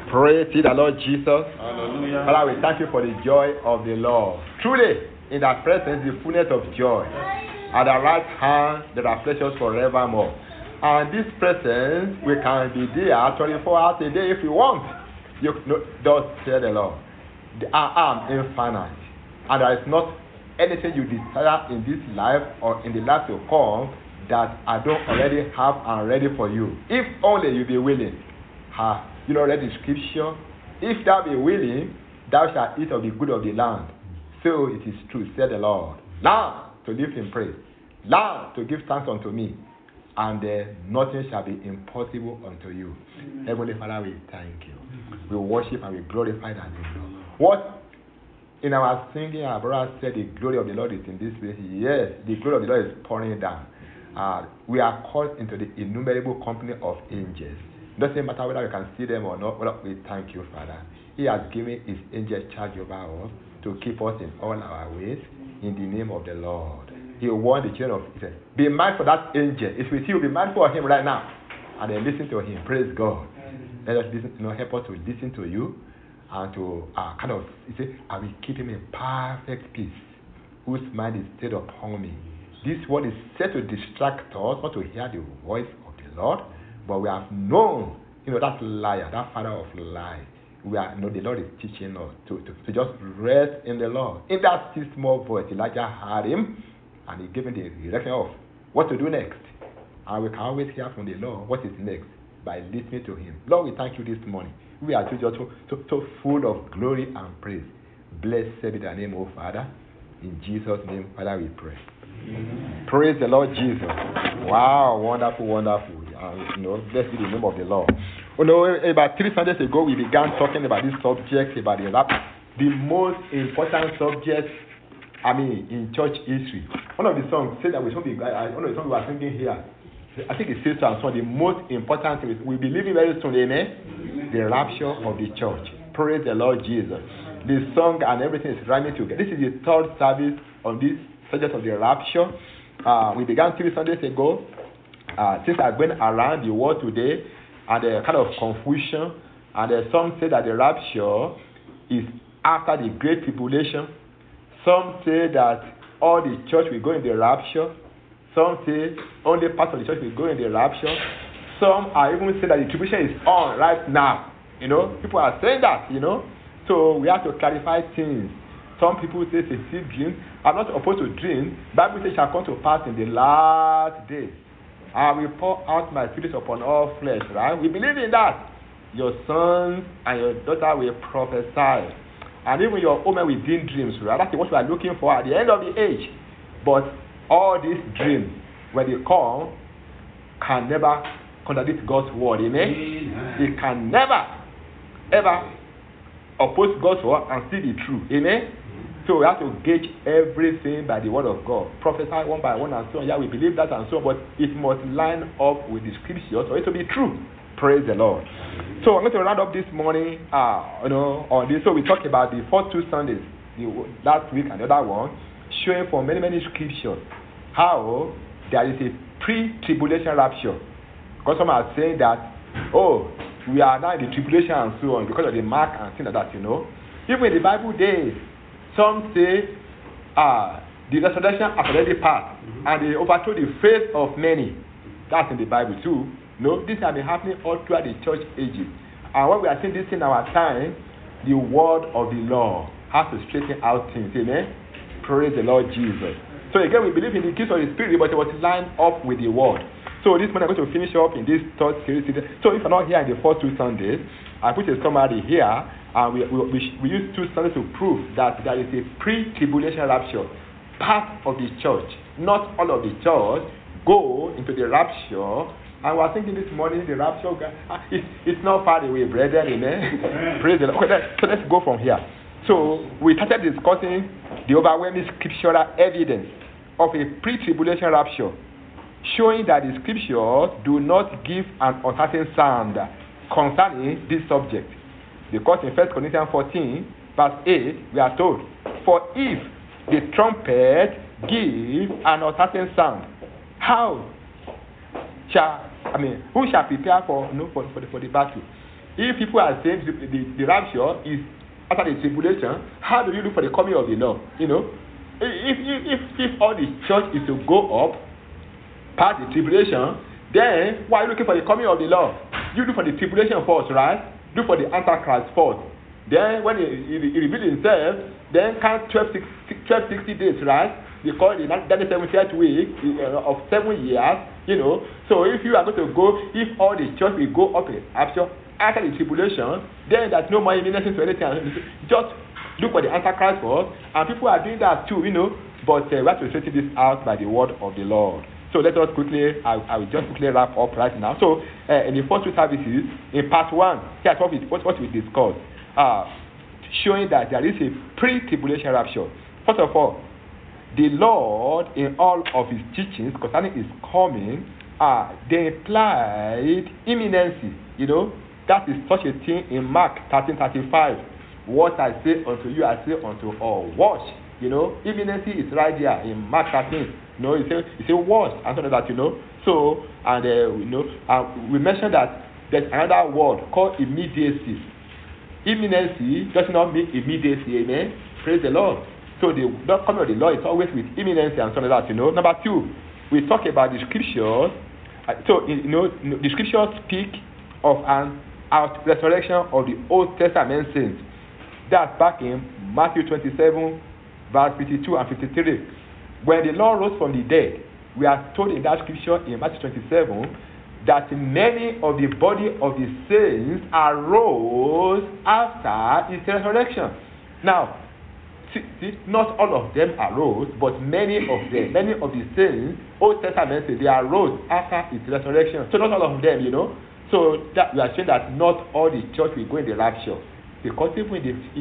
Praise the Lord Jesus. Hallelujah. Father, we thank you for the joy of the Lord. Truly, in thy presence, the fullness of joy. At the right hand, there are pleasures forevermore. And this presence, we can be there 24 hours a day if we want. You know, thus said the Lord. I am infinite. And there is not anything you desire in this life or in the life to come that I don't already have and ready for you. If only you be willing. You know, read the scripture. If thou be willing, thou shalt eat of the good of the land. So it is true, said the Lord. Now to live in praise. Now to give thanks unto me. And nothing shall be impossible unto you. Heavenly Father, we thank you. We worship and we glorify thy name. What in our singing, our brother said the glory of the Lord is in this place. Yes, the glory of the Lord is pouring down. We are called into the innumerable company of angels. It doesn't matter whether we can see them or not. Well, we thank you, Father. He has given his angels charge over us to keep us in all our ways in the name of the Lord. He warned the children of Israel. Be mindful of that angel. It's with you. Be mindful of him right now. And then listen to him. Praise God. Let us listen, help us to listen to you and to I will keep him in perfect peace, whose mind is stayed upon me. This word is set to distract us, not to hear the voice of the Lord, but we have known, that liar, that father of lies. We are, the Lord is teaching us to just rest in the Lord. In that still small voice, Elijah heard him, and he gave him the direction of what to do next. And we can always hear from the Lord what is next by listening to him. Lord, we thank you this morning. We are just so full of glory and praise. Blessed be the name, O Father. In Jesus' name, Father, we pray. Amen. Praise the Lord Jesus. Wow, wonderful, wonderful. Blessed be the name of the Lord. About 3 Sundays ago, we began talking about this subject, about the rapture, the most important subject, in church history. One of the songs said that we should be, one of the songs we are singing here, I think it says so, the most important thing is, we'll be living very soon, amen? The rapture of the church. Praise the Lord Jesus. The song and everything is rhyming together. This is the third service on this subject of the rapture. We began 3 Sundays ago. Since I've been around the world today, and a kind of confusion, and some say that the rapture is after the Great Tribulation. Some say that all the church will go in the rapture. Some say only part of the church will go in the rapture. Some are even saying that the tribulation is on right now. People are saying that, So we have to clarify things. Some people say it's a sick dream. I'm not opposed to dream. Bible says it shall come to pass in the last days. I will pour out my spirit upon all flesh, right? We believe in that. Your sons and your daughter will prophesy. And even your woman will dream dreams, right? That's what we are looking for at the end of the age. But all these dreams, when they come, can never contradict God's word. Amen? It can never, ever oppose God's word and still be true. Amen? So we have to gauge everything by the word of God. Prophesy one by one and so on. Yeah, we believe that and so on, but it must line up with the scriptures for it to be true. Praise the Lord. So I'm going to round up this morning, on this. So we talked about the first 2 Sundays, last week and the other one, showing from many, many scriptures how there is a pre-tribulation rapture. Because some are saying that, we are now in the tribulation and so on because of the mark and things like that, Even in the Bible days, some say the resurrection has already passed and they overthrow the faith of many. That's in the Bible too. This has been happening all throughout the church ages. And when we are seeing this in our time, the word of the Lord has to straighten out things. Amen? Praise the Lord Jesus. So again, we believe in the gifts of the Spirit, but it was lined up with the word. So this morning I'm going to finish up in this third series. So if you're not here in the first 2 Sundays, I put a summary here, and we use 2 Sundays to prove that there is a pre-tribulation rapture. Part of the church, not all of the church, go into the rapture. And we are thinking this morning, the rapture, it's not far away, brethren, amen? Praise the Lord. Okay, so let's go from here. So we started discussing the overwhelming scriptural evidence of a pre-tribulation rapture, showing that the scriptures do not give an uncertain sound concerning this subject. Because in 1 Corinthians 14, verse 8, we are told, for if the trumpet give an uncertain sound, who shall prepare for the battle? If people are saying the rapture is after the tribulation, how do you look for the coming of the Lord? You know, if all the church is to go up past the tribulation, then why are you looking for the coming of the Lord? You look for the tribulation first, right? Look for the Antichrist first. Then when he reveals himself, then count 1260 days, right? They call it the 70th week of 7 years, you know. So if you are going to go, if all the church will go up after the tribulation, then there's no more evidence to anything. Just look for the Antichrist first, and people are doing that too, you know. But we have to straighten this out by the word of the Lord. So let us quickly, I will just quickly wrap up right now. So in the first two services, in part 1, here's what we discussed, showing that there is a pre-tribulation rapture. First of all, the Lord, in all of his teachings concerning his coming, they implied imminency. You know, that is such a thing in Mark 13:35. What I say unto you, I say unto all. Watch. You know, imminency is right there in Mark 13. You know, it's a watch, and so that, you know. So, and you know, we mentioned that there's another word called immediacy. Imminency does not mean immediacy. Amen. Praise the Lord. So the coming of the Lord is always with imminency and so that, you know. Number 2, we talk about the scriptures. So, you know, the scriptures speak of an resurrection of the Old Testament saints. That's back in Matthew 27, verse 52 and 53. When the Lord rose from the dead, we are told in that scripture in Matthew 27 that many of the body of the saints arose after his resurrection. Now, see, not all of them arose, but many of the saints, Old Testament, they arose after his resurrection. So not all of them, you know. So that we are saying that not all the church will go in the rapture. Because even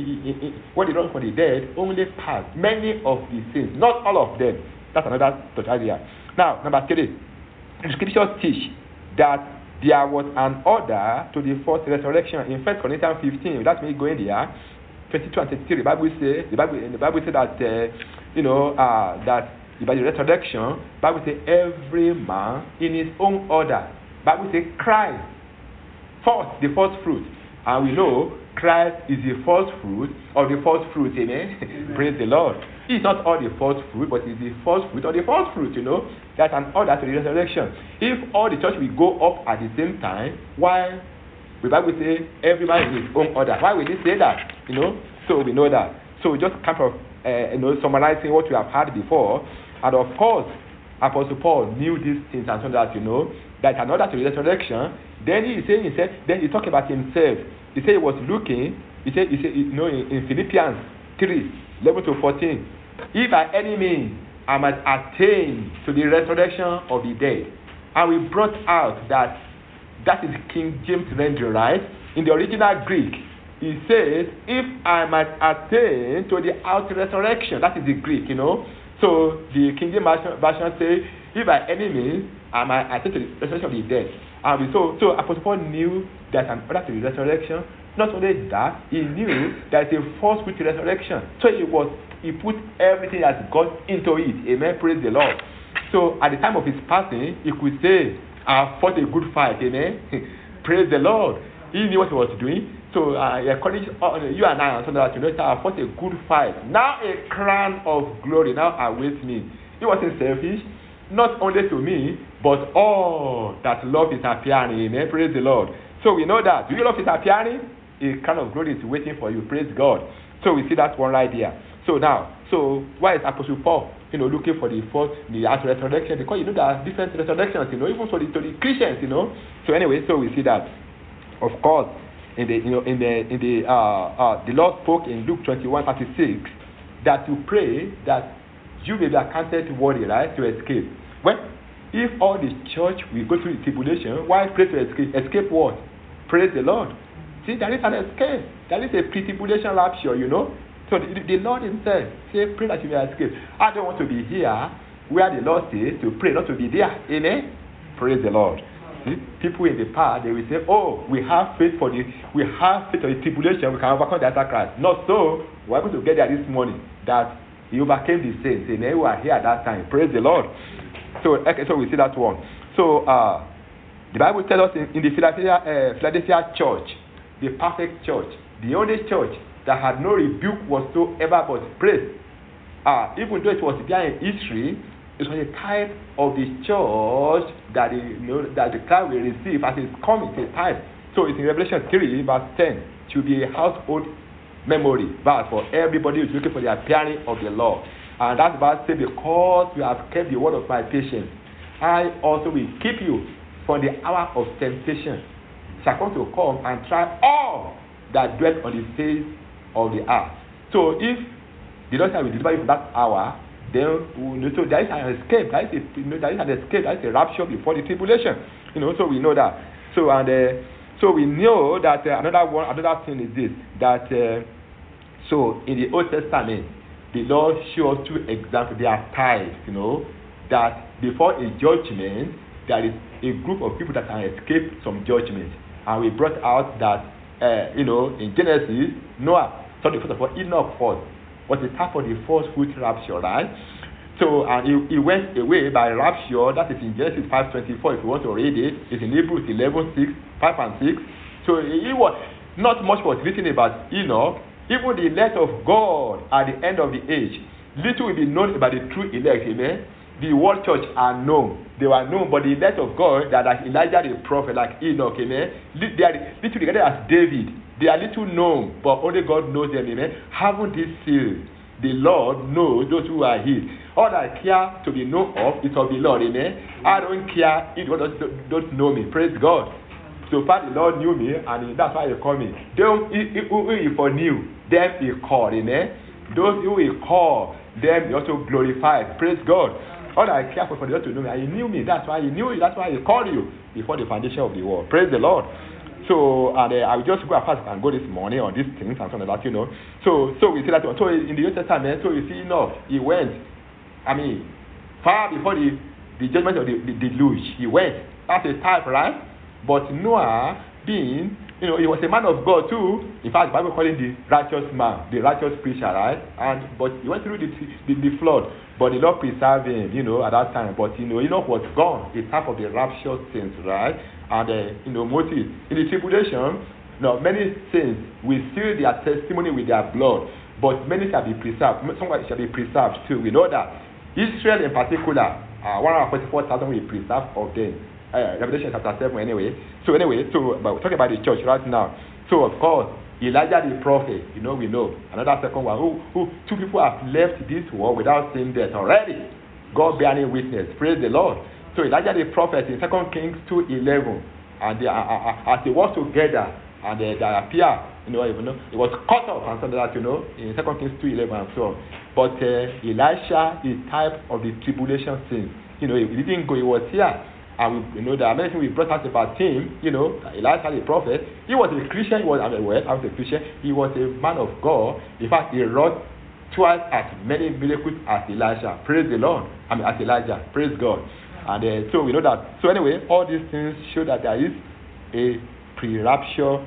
when they rose from the dead, only passed many of the saints, not all of them. That's another idea. Now, number 3, the scriptures teach that there was an order to the first resurrection. In 1 Corinthians 15, that's me going there, 22 and 23, the Bible says that, you know, that by the resurrection, the Bible says every man in his own order. The Bible says Christ first, the first fruit. And we know Christ is the first fruit of the first fruit, amen? Praise the Lord. He's not all the first fruit, but he's the first fruit of the first fruit, you know. That's an order to the resurrection. If all the church will go up at the same time, why the Bible says every man in his own order? Why will he say that? You know, so we know that. So just kind of, you know, summarizing what we have had before. And of course, Apostle Paul knew these things and so that, you know, that in order to the resurrection, then then he talked about himself. He said he was looking, he said you know, in Philippians 3:11-14, if by any means I might attain to the resurrection of the dead. And we brought out that is King James rendering, right? In the original Greek, he says, if I might attain to the resurrection, that is the Greek, you know. So the King James version says, if by any means I might attain to the resurrection of the dead. And so Apostle Paul knew that an order to the resurrection. Not only that, he knew that a false with resurrection. So he put everything as God into it. Amen. Praise the Lord. So at the time of his passing, he could say, I fought a good fight. Amen. Praise the Lord. He knew what he was doing. So he encouraged you and I, so that, you know, I fought a good fight. Now a crown of glory now awaits me. He wasn't selfish, not only to me, but all that love is appearing. Amen. Praise the Lord. So we know that. Do you love is appearing? A crown of glory is waiting for you. Praise God. So we see that one right there. So why is Apostle Paul, you know, looking for the resurrection? Because you know there are different resurrections, you know, even to the Christians, you know. So anyway, so we see that. Of course, the Lord spoke in Luke 21:36 that you pray that you may be accounted worthy, right, to escape. Well, if all the church will go through the tribulation, why pray to escape? Escape what? Praise the Lord. See, there is an escape. There is a pre-tribulation rapture, you know. So the Lord himself says, pray that you may escape. I don't want to be here where the Lord says to pray, not to be there. Amen? Praise the Lord. See, people in the past, they will say, oh, we have faith for the tribulation, we can overcome the Antichrist. Not so. We are going to get there this morning that he overcame the saints. Amen. We are here at that time. Praise the Lord. So we see that one. So the Bible tells us in the Philadelphia church the perfect church, the only church that had no rebuke whatsoever but praise. Even though it was there in history, it was a type of the church that that the cloud will receive as it's coming. It's a type. So it's in Revelation 3, verse 10. It will be a household memory verse for everybody who's looking for the appearing of the Lord. And that verse says, because you have kept the word of my patience, I also will keep you from the hour of temptation. Shall come to come and try all that dwell on the face of the earth. So if the Lord will deliver you from that hour, then so there is an escape. There is an escape. There is a rapture before the tribulation. So we know that. So so we know that another thing is this, that so in the Old Testament, the Lord showed 2 examples. They are types, that before a judgment, there is a group of people that can escape some judgment. And we brought out that in Genesis, Noah saw the first of all, Enoch first was the type of the first fruit rapture, right? So, and he went away by rapture. That is in Genesis 5:24. If you want to read it, it's in Hebrews 11:6, 5 and 6. So, it was not much was written about Enoch. Even the elect of God at the end of the age, little will be known about the true elect. Amen. The world church are known. They were known, but the elect of God, that like Elijah the prophet, like Enoch, amen. They are little regarded as David. They are little known, but only God knows them, amen. Having this seal, the Lord knows those who are his. All I care to be known of is of the Lord, amen. I don't care if God don't know me. Praise God. So far the Lord knew me, and that's why he called me. Those who he foreknew, them he called, amen. Those who he called, them he also glorified. Praise God. All I care for the Lord to know me, and he knew me. That's why he knew you. That's why he called you before the foundation of the world. Praise the Lord. So, and I will just go as fast as I can go this morning on these things and something like that, So we see that. So in the Old Testament, so you see, he went. Far before the judgment of the deluge, he went. That's a type, right? But Noah, being, he was a man of God too. In fact, the Bible calls him the righteous man, the righteous preacher, right? But he went through the flood, but the Lord preserved him, at that time. But Enoch was gone, a type of the rapture saints, right? And Moses in the tribulation, many saints will seal their testimony with their blood, but many shall be preserved. Some shall be preserved too. We know that Israel in particular, 144,000 will be preserved of them. Revelation chapter 7 anyway. So but we're talking about the church right now. So of course, Elijah the prophet, we know. Another second one, who 2 people have left this world without seeing death already. God bearing witness. Praise the Lord. So Elijah the prophet in 2 Kings 2:11, and as they walk together and they appear, it was cut off and something like that, in 2 Kings 2:11 and so on. But Elisha is type of the tribulation scene. He didn't go, he was here. And we there are many things we brought out about him, Elisha the prophet. He was a Christian, I was a Christian. He was a man of God. In fact, he wrought twice as many miracles as Elisha. Praise the Lord. As Elijah. Praise God. And so we know that. So anyway, all these things show that there is a pre-rapture,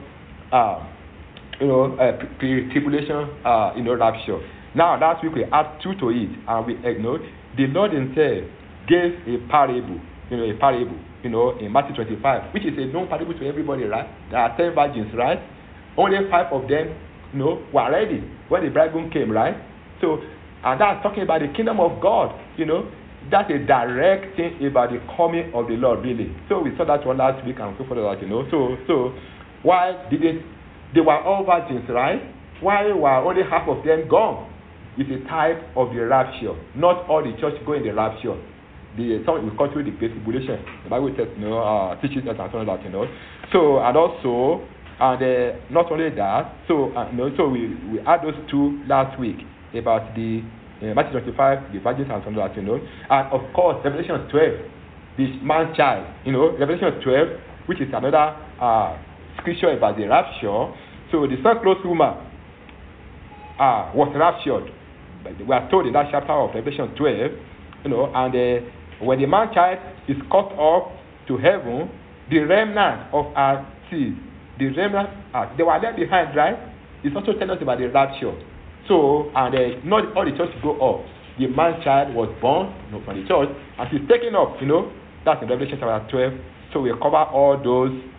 pre-tribulation, rapture. Now, last week we add 2 to it, and we ignored. The Lord himself gave a parable, in Matthew 25, which is a known parable to everybody, right? There are 10 virgins, right? Only 5 of them, were ready when the bridegroom came, right? So, and that's talking about the kingdom of God, That's a direct thing about the coming of the Lord, really. So we saw that one last week and so forth, So why didn't they were all virgins, right? Why were only half of them gone? It's a type of the rapture. Not all the church go in the rapture. Some will go through the great tribulation. The Bible says, teaches us and so on that, So and also, and not only that. So so we had those 2 last week about the Matthew 25, the virgins and so on that, And of course, Revelation 12, this man child, Revelation 12, which is another scripture about the rapture. So the sun-clothed woman was raptured. We are told in that chapter of Revelation 12, and when the man child is caught up to heaven, the remnant of our seed, they were left behind, right? It's also telling us about the rapture. So, and not all the church go up. The man child was born from the church, and he's taken up, that's in Revelation chapter 12. So we cover all those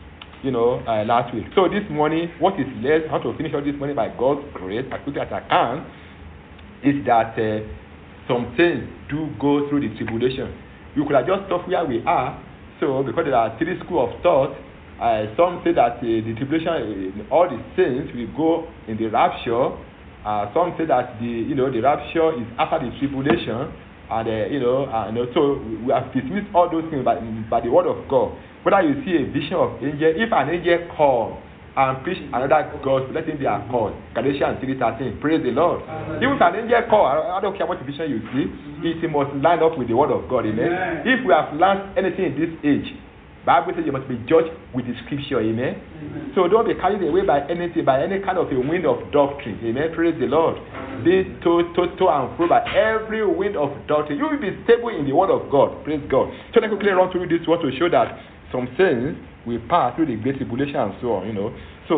last week. So this morning, what is left, how to finish all this morning by God's grace, as quickly as I can, is that some things do go through the tribulation. You could have just stopped where we are. So because there are three schools of thought, some say that the tribulation, all the saints will go in the rapture. Some say that the rapture is after the tribulation, and so we have dismissed all those things by the word of God. Whether you see a vision of angel, if an angel comes and preach another gospel, let him be accord. Galatians 3:13. Praise the Lord. Even if an angel call, I don't care what vision you see, it must line up with the word of God. Amen. If we have learned anything in this age, Bible says you must be judged with the scripture. Amen. So don't be carried away by anything, by any kind of a wind of doctrine. Amen. Praise the Lord. Be to and fro by every wind of doctrine. You will be stable in the word of God. Praise God. So let me quickly run through this one to show that some things will pass through the great tribulation and so on.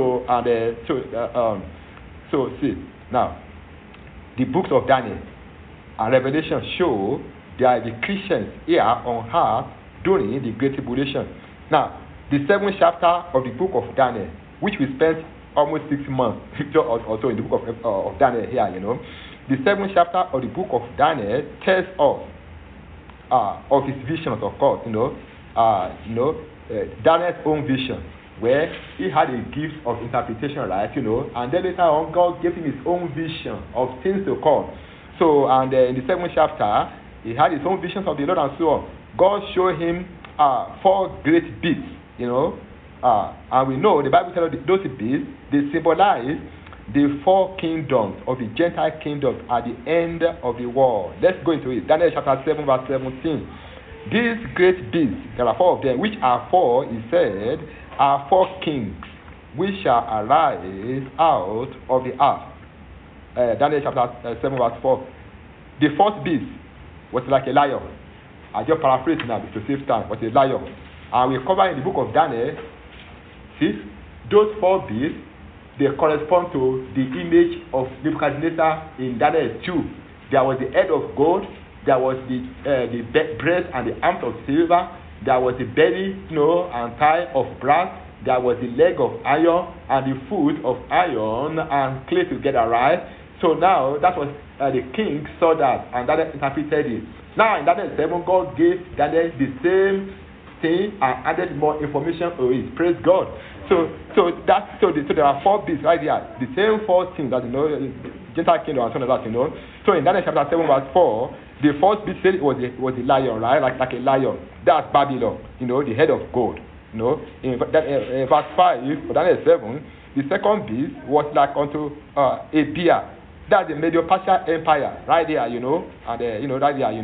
So see now, the books of Daniel and Revelation show there the Christians here on earth during the great tribulation. Now, the 7th chapter of the book of Daniel, which we spent almost 6 months also in the book of Daniel here, the 7th chapter of the book of Daniel tells us of his visions, of course, Daniel's own vision, where he had a gift of interpretation, right, and then later on God gave him his own vision of things to come. So, and in the 7th chapter, he had his own visions of the Lord and so on. God showed him 4 great beasts, and we know the Bible tells us those beasts, they symbolize the 4 kingdoms of the Gentile kingdoms at the end of the world. Let's go into it. Daniel chapter 7 verse 17. These great beasts, there are 4 of them, which are 4, he said, are 4 kings, which shall arise out of the earth. Daniel chapter 7 verse 4. The first beast was like a lion. I just paraphrase now to save time. Was a lion. And we cover in the book of Daniel, see, those 4 beasts, they correspond to the image of Nebuchadnezzar in Daniel 2. There was the head of gold, there was the breast and the arms of silver, there was the belly, and thigh of brass, there was the leg of iron and the foot of iron and clay together, right? So now that was the king saw that and Daniel interpreted it. Now in Daniel 7, God gave Daniel the same thing and added more information to it. Praise God. So there are 4 beasts right there. The same 4 things that Gentile kingdom and so on that. So in Daniel chapter 7 verse 4, the first beast said it was a lion, right? Like a lion. That's Babylon, the head of gold. In verse 5, Daniel 7, the second beast was like unto a bear. That's the Medo-Persian Empire, right there, and right there,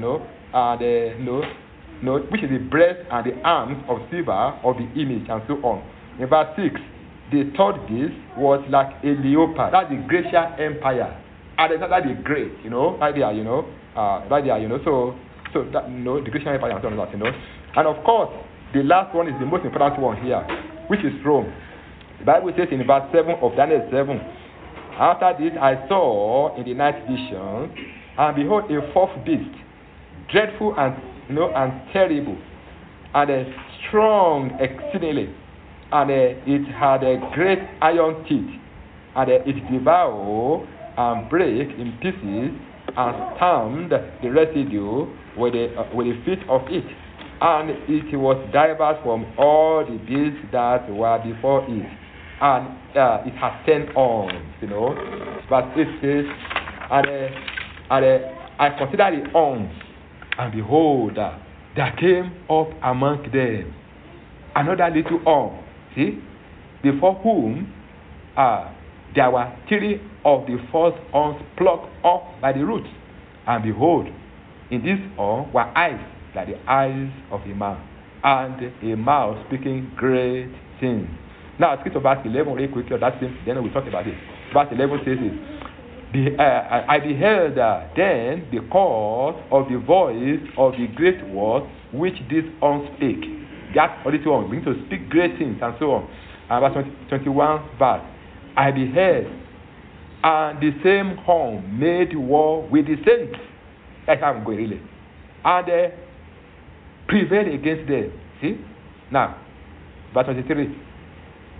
and which is the breast and the arms of silver of the image and so on. In verse 6, the third beast was like a leopard. That's the Grecian Empire. And that's the great, right there, right there, so that, the Grecian Empire and so on that, And of course, the last one is the most important one here, which is Rome. The Bible says in verse 7 of Daniel 7, after this I saw in the night vision, and behold, a 4th beast, dreadful and terrible, and strong exceedingly, and it had great iron teeth, and it devoured and break in pieces and stamped the residue with the feet of it, and it was diverse from all the beasts that were before it, and it has 10 horns. Verse 8 says, and I considered the horns, and behold, there came up among them another little horn, see, before whom there were 3 of the first horns plucked off by the roots, and behold, in this horn were eyes like the eyes of a man, and a mouth speaking great things. Now, skip to verse 11 really quickly. That's it. Then we'll talk about it. Verse 11 says this. I beheld then the cause of the voice of the great word which this horn spake. That only 2 horns begin to speak great things and so on. And verse 21 verse. I beheld, and the same horn made war with the saints. That's how I'm going really. And prevailed against them. See? Now, verse 23.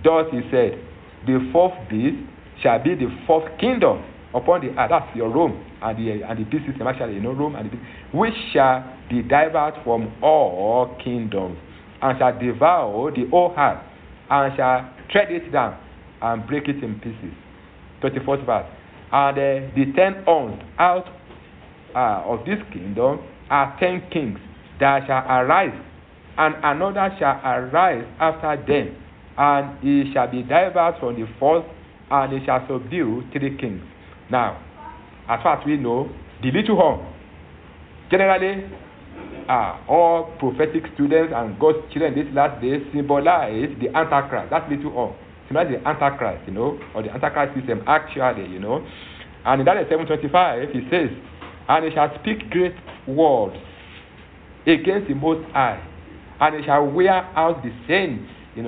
Thus he said, the fourth beast shall be the fourth kingdom upon the earth. That's your Rome and the beast system, actually, Rome and the beast, which shall be diverse from all kingdoms, and shall devour the whole earth, and shall tread it down and break it in pieces. 24th verse. And the 10 horns out of this kingdom are 10 kings that shall arise, and another shall arise after them, and he shall be diverse from the first, and he shall subdue 3 kings. Now, as far as we know, the little horn, generally, all prophetic students and God's children in this last day symbolize the Antichrist. That's little horn. Symbolize the Antichrist, or the Antichrist system, actually, And in Daniel 7:25, he says, and he shall speak great words against the Most High, and he shall wear out the saints,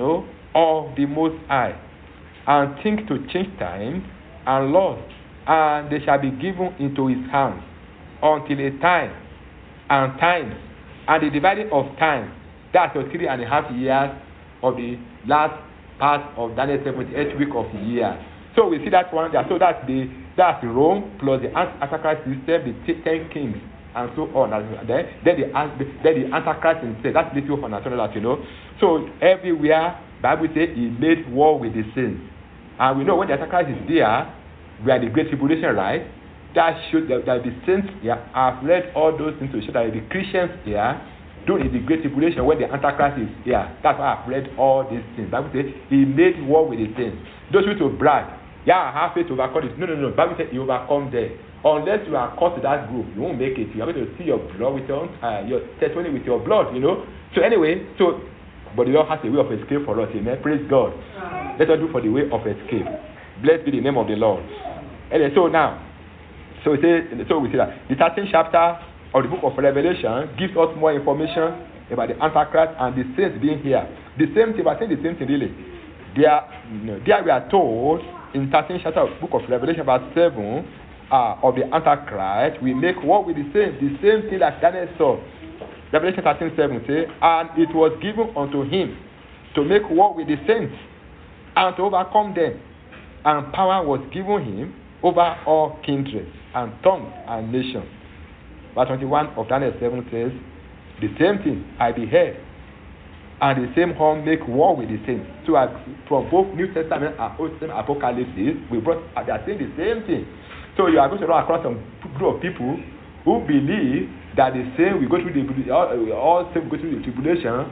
of the Most High, and think to change time and laws, and they shall be given into his hands until a time and times, and the dividing of time. That's your 3.5 years of the last part of Daniel 78 week of the year. So we see that one there. So that's Rome plus the Antichrist system, the 10 kings, and so on. Then the Antichrist himself. That's little for natural, So everywhere, Bible says he made war with the saints. And we know when the Antichrist is there, we are the Great Tribulation, right? That should that the saints here. I've read all those things to show that the Christians here during the Great Tribulation when the Antichrist is here. That's why I've read all these things. Bible says he made war with the saints. Those who to brag, I have faith to overcome it. No. Bible says you overcome them. Unless you are caught to that group, you won't make it. You are going to see your blood with your testimony with your blood, So anyway, but the Lord has a way of escape for us, amen. Praise God. Let us do for the way of escape. Blessed be the name of the Lord. Anyway, so we see that the 13th chapter of the book of Revelation gives us more information about the Antichrist and the saints being here. The same thing, but saying the same thing really. There we are told in 13th chapter of the book of Revelation, verse 7, of the Antichrist, we make war with the saints. The same thing that Daniel saw. Revelation 13:7 says, and it was given unto him to make war with the saints and to overcome them. And power was given him over all kindreds and tongues and nations. Verse 21 of Daniel 7 says, the same thing I beheld, and the same horn make war with the saints. So from both New Testament and Old Testament apocalypses, they are saying the same thing. So you are going to run across some group of people who believe that the same we go through all same go through the tribulation,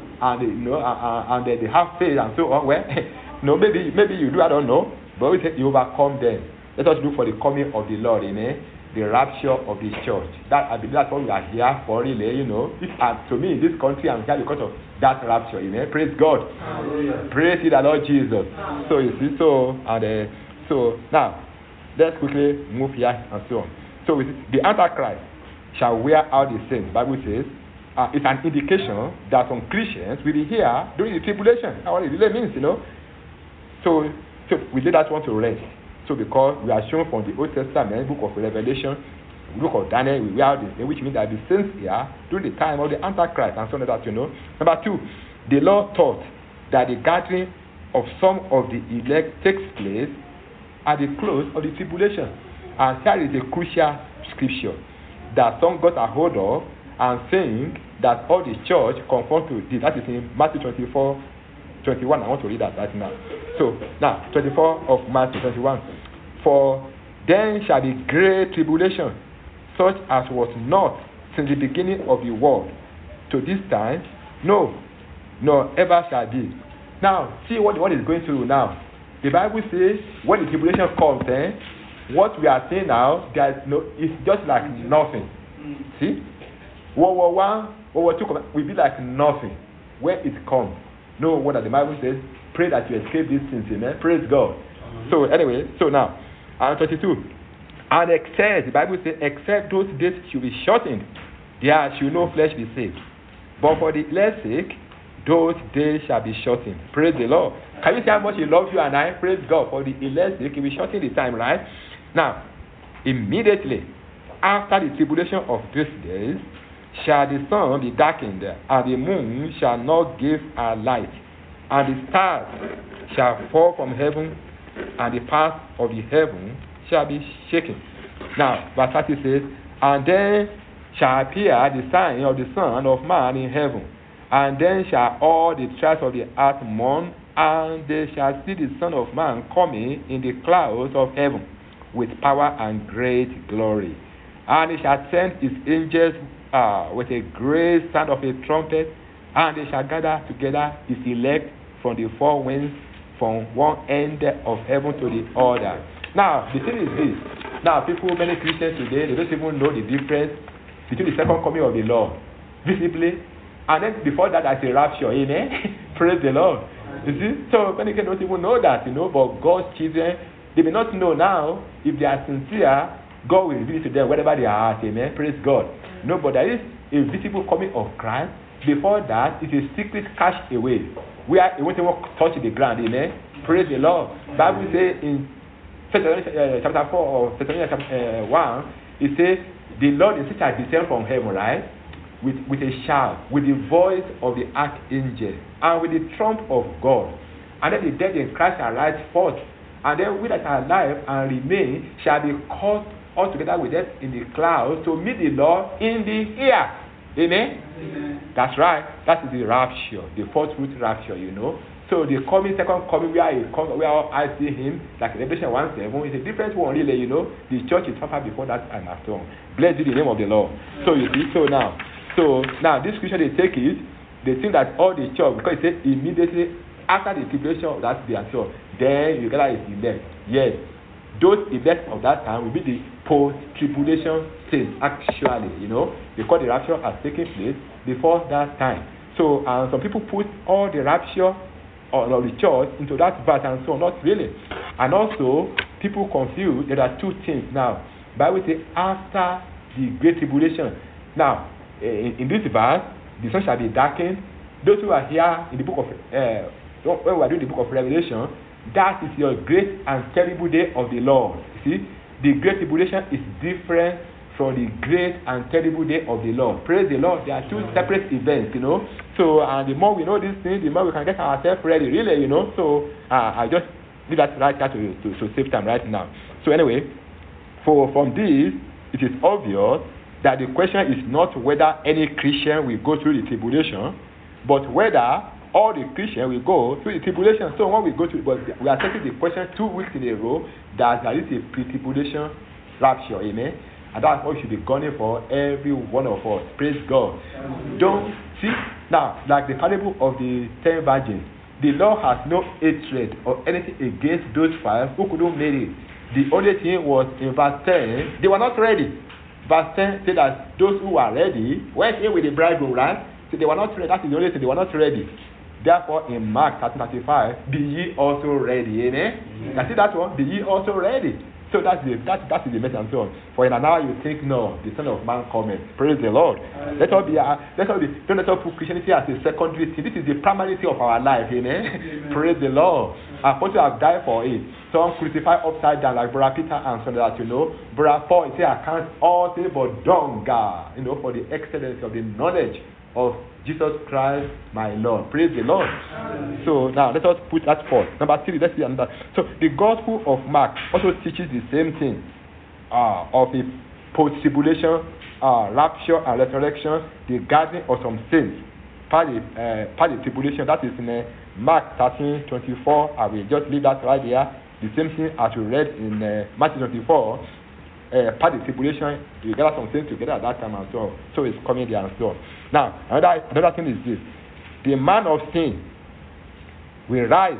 and they have faith and so on. Well, maybe you do, I don't know, but we say you overcome them. Let us look for the coming of the Lord, the rapture of the church. I believe that's what we are here for, really. To me in this country, I'm here because of that rapture. Praise God. Hallelujah. Praise the Lord Jesus. So you see, so now let's quickly move here and so on. So we see, the Antichrist shall wear out the saints. The Bible says it's an indication that some Christians will be here during the tribulation. That's what it really means, So we did that one to rest. So because we are shown from the Old Testament, book of Revelation, book of Daniel, we wear out the saints, which means that the saints here during the time of the Antichrist and so on that, Number 2, the Lord taught that the gathering of some of the elect takes place at the close of the tribulation. And here is a crucial scripture that some got a hold of and saying that all the church conform to this. That is in Matthew 24:21. I want to read that right now. So now 24 of Matthew 21. For then shall be great tribulation, such as was not since the beginning of the world to this time, no, nor ever shall be. Now see what is going through now. The Bible says when the tribulation comes, what we are saying now, it's just like nothing. See? World War I, World War II will be like nothing when it comes. No wonder the Bible says, pray that you escape these things, amen. Praise God. So anyway, so now, 22. And except, the Bible says, except those days should be shortened, there should no flesh be saved. But for the elect's sake, those days shall be shortened. Praise the Lord. Can you see how much he loves you and I? Praise God. For the elect's sake, he will shorten the time, right? Now, immediately after the tribulation of these days, shall the sun be darkened, and the moon shall not give her light, and the stars shall fall from heaven, and the parts of the heaven shall be shaken. Now, verse 30 says, and then shall appear the sign of the Son of Man in heaven, and then shall all the tribes of the earth mourn, and they shall see the Son of Man coming in the clouds of heaven with power and great glory. And he shall send his angels with a great sound of a trumpet, and they shall gather together his elect from the four winds, from one end of heaven to the other. Now, the thing is this. Now, many Christians today, they don't even know the difference between the second coming of the Lord, visibly, and then before that, there's a rapture. Amen? Praise the Lord. You see? So, many Christians don't even know that, but God's children, they may not know now. If they are sincere, God will reveal to them wherever they are at. Amen? Praise God. No, but there is a visible coming of Christ. Before that, it's a secret cast away, where it won't even touch the ground. Amen? Praise the Lord. Bible says in chapter 4 or chapter 1, it says, the Lord is shall descend from heaven, right? With a shout, with the voice of the archangel, and with the trump of God. And then the dead in Christ shall rise forth. And then we that are alive and remain shall be caught all together with them in the clouds to meet the Lord in the air. Amen? Amen. That's right. That is the rapture, the fourth root rapture, So the second coming, where I see him, like Revelation 1:7, is a different one, really, The church is far before that time after all. Blessed be the name of the Lord. So you see, so now this scripture, they take it, they think that all the church, because it says immediately after the tribulation of that day and so on, then you gather his elect. Yes, those events of that time will be the post-tribulation saints, actually, because the rapture has taken place before that time. So, some people put all the rapture of the church into that verse and so on, not really. And also, people confuse, there are two things now. Bible says, after the great tribulation. Now, in this verse, the sun shall be darkened. Those who are here in the book of, when we are doing the book of Revelation, that is your great and terrible day of the Lord. You see, the great tribulation is different from the great and terrible day of the Lord. Praise the Lord. They are two separate events, So, and the more we know these things, the more we can get ourselves ready, really, So, I just leave that right here to save time right now. So, anyway, from this, it is obvious that the question is not whether any Christian will go through the tribulation, but whether all the Christians will go through the tribulation. So when we go through, but we are taking the question 2 weeks in a row that there is a pre-tribulation rapture, amen. And that's what we should be gunning for, every one of us. Praise God. Don't see now, like the parable of the 10 virgins. The Lord has no hatred or anything against those 5 who couldn't make it. The only thing was in verse 10, they were not ready. Verse 10 said that those who were ready went in with the bridegroom, right? So they were not ready. That is the only thing, they were not ready. Therefore, in Mark 13:35, be ye also ready. Amen. You see that one? Be ye also ready. So that is the message and so on. For in an hour you think, no, the Son of Man cometh. Praise the Lord. Let us don't let us put Christianity as a secondary thing. This is the primary thing of our life. Amen. Praise the Lord. Apostles have died for it. Some crucified upside down, like Brother Peter and so that Brother Paul, he said, I count all things but dung, for the excellence of the knowledge of Jesus Christ, my Lord. Praise the Lord. So now let us put that forth. Number 3, let's see another. So the Gospel of Mark also teaches the same thing of the post-tribulation, rapture and resurrection, the gathering of some saints, part of tribulation. That is in Mark 13:24. I will just leave that right there. The same thing as we read in Matthew 24. Part of tribulation, you gather some things together at that time and so on. So it's coming there and so on. Now, another thing is this. The man of sin will rise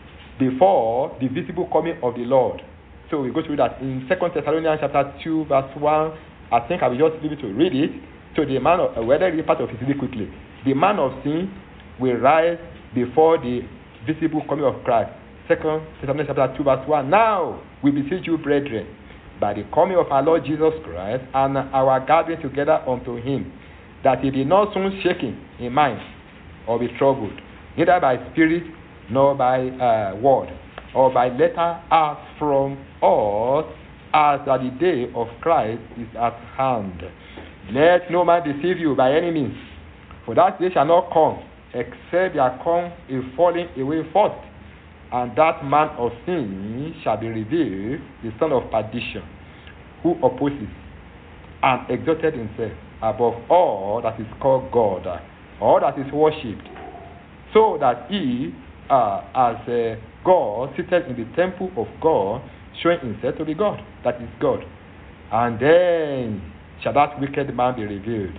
before the visible coming of the Lord. So we go through that in 2 Thessalonians chapter 2, verse 1. I think I will just leave it to read it. So the man of, whether read part of it really quickly. The man of sin will rise before the visible coming of Christ. 2 Thessalonians chapter 2, verse 1. Now we beseech you, brethren, by the coming of our Lord Jesus Christ and our gathering together unto him, that he be not soon shaken in mind or be troubled, neither by spirit nor by word or by letter, as from us, as that the day of Christ is at hand. Let no man deceive you by any means, for that day shall not come, except there come a falling away first, and that man of sin shall be revealed, the son of perdition, who opposes and exalted himself above all that is called God, all that is worshipped, so that he, as God, seated in the temple of God, showing himself to be God, that is God. And then shall that wicked man be revealed,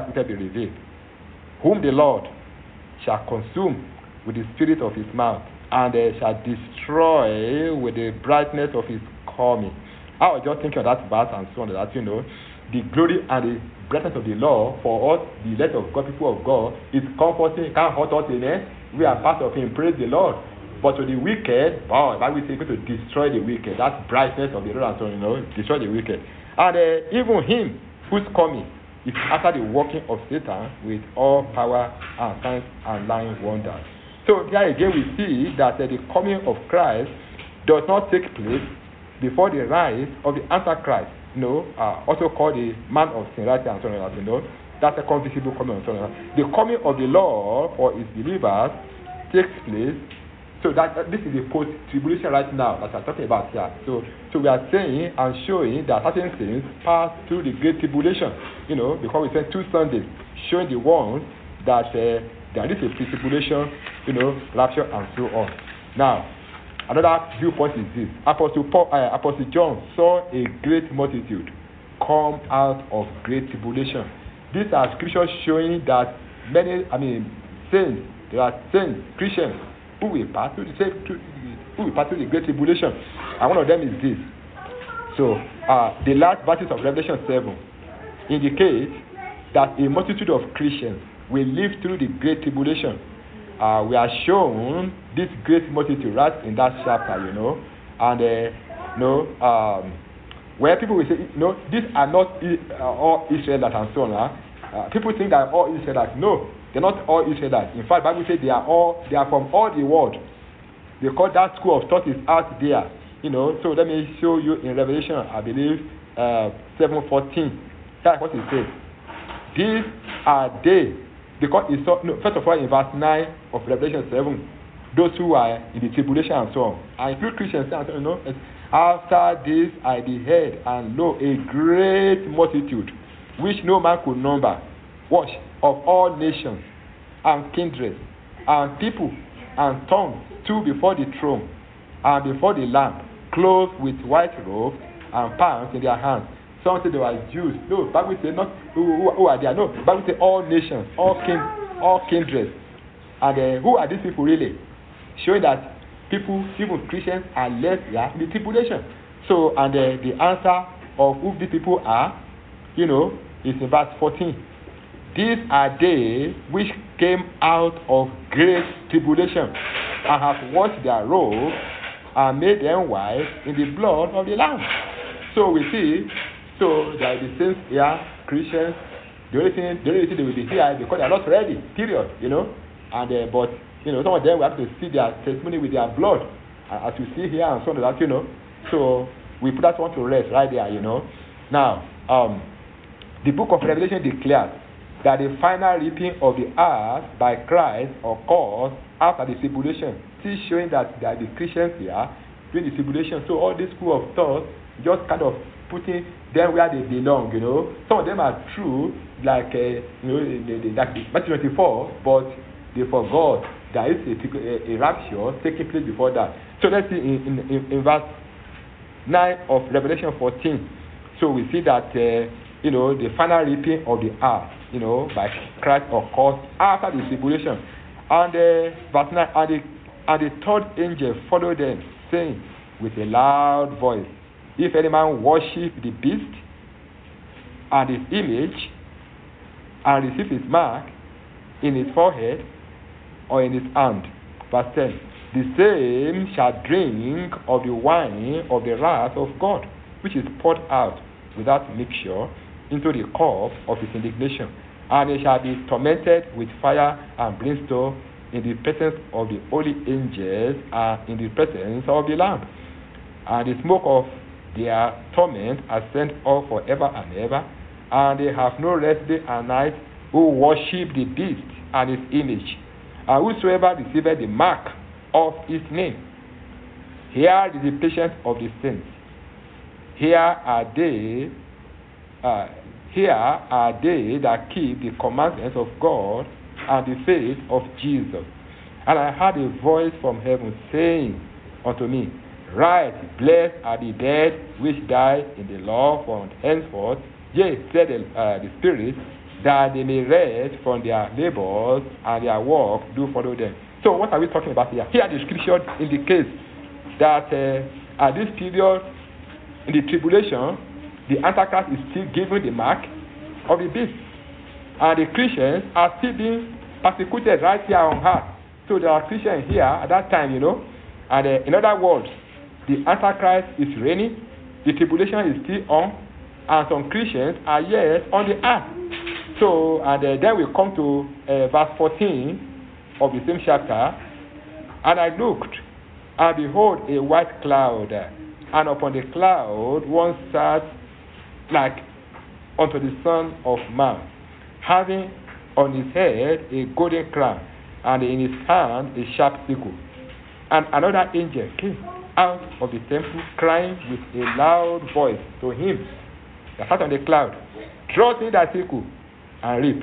whom the Lord shall consume with the spirit of his mouth, and shall destroy with the brightness of his coming. I was just thinking of that verse and so on, that the glory and the brightness of the Lord for us, the elect of God, people of God, is comforting, it can't hurt us, amen. We are part of him, praise the Lord. But to the wicked, wow, the Bible says going to destroy the wicked. That's brightness of the Lord, and so on, destroy the wicked. And even him who's coming is after the working of Satan with all power and signs and lying wonders. So here again we see that the coming of Christ does not take place before the rise of the Antichrist, also called the man of sin, right, and so on, that's a visible coming and so on. The coming of the Lord for his believers takes place. So that this is the post-tribulation right now that I'm talking about here. So we are saying and showing that certain things pass through the great tribulation, because we spent 2 Sundays showing the ones that there is a pre-tribulation, rapture and so on. Now, another viewpoint is this. Apostle John saw a great multitude come out of great tribulation. These are scriptures showing that many, saints, there are saints, Christians, who will pass through the great tribulation. And one of them is this. So, the last verses of Revelation 7 indicate that a multitude of Christians will live through the great tribulation. We are shown this great multitude right in that chapter, and where people will say, these are not all Israelites and so on. People think that all Israelites. No, they're not all Israelites. In fact, the Bible says they are from all the world. They call that school of thought is out there. So let me show you in Revelation, I believe, 7:14. That's what it says. These are they. Because it's first of all, in verse 9 of Revelation 7, those who are in the tribulation and so on. And if you Christians, after this I beheld, and lo, a great multitude, which no man could number, watch, of all nations, and kindreds, and people, and tongues, stood before the throne, and before the Lamb, clothed with white robes, and palms in their hands. Some say they were Jews. No, the Bible says not who are they. No, the Bible says all nations, all kindreds. And who are these people really? Showing that people, even Christians, are less in the tribulation. So, and the answer of who these people are, is in verse 14. These are they which came out of great tribulation, and have washed their robes, and made them white in the blood of the Lamb. So we see, there are the saints here, Christians. The only thing they will be here because they are not ready. Period. And but some of them we have to see their testimony with their blood, as you see here and so on. That So we put that one to rest right there. Now, the book of Revelation declares that the final reaping of the earth by Christ occurs after the tribulation. Still showing that there are the Christians here during the tribulation. So all this school of thought just kind of putting them where they belong. Some of them are true, like Matthew 24, but they forgot there is a rapture taking place before that. So let's see in verse 9 of Revelation 14. So we see that the final reaping of the earth, by Christ occurs after the tribulation. And verse 9, and the third angel followed them, saying with a loud voice, if any man worship the beast and his image, and receive his mark in his forehead or in his hand, verse 10, the same shall drink of the wine of the wrath of God, which is poured out without mixture into the cup of his indignation, and he shall be tormented with fire and brimstone in the presence of the holy angels and in the presence of the Lamb. And the smoke of their torment ascend up forever and ever, and they have no rest day and night who worship the beast and his image, And whosoever receiveth the mark of his name. Here is the patience of the saints. Here are they that keep the commandments of God and the faith of Jesus. And I heard a voice from heaven saying unto me, Write, blessed are the dead which die in the Lord from henceforth, yea, said the Spirit, that they may rest from their labors and their work do follow them. So what are we talking about here? Here the scripture indicates that at this period in the tribulation, the Antichrist is still given the mark of the beast. And the Christians are still being persecuted right here on earth. So there are Christians here at that time, And in other words, the Antichrist is reigning, the tribulation is still on, and some Christians are yet on the earth. So, and then we come to verse 14 of the same chapter. And I looked, and behold, a white cloud, and upon the cloud one sat like unto the Son of Man, having on his head a golden crown, and in his hand a sharp sickle. And another angel came out of the temple, crying with a loud voice to him that sat on the cloud, Draw in thy sickle and reap,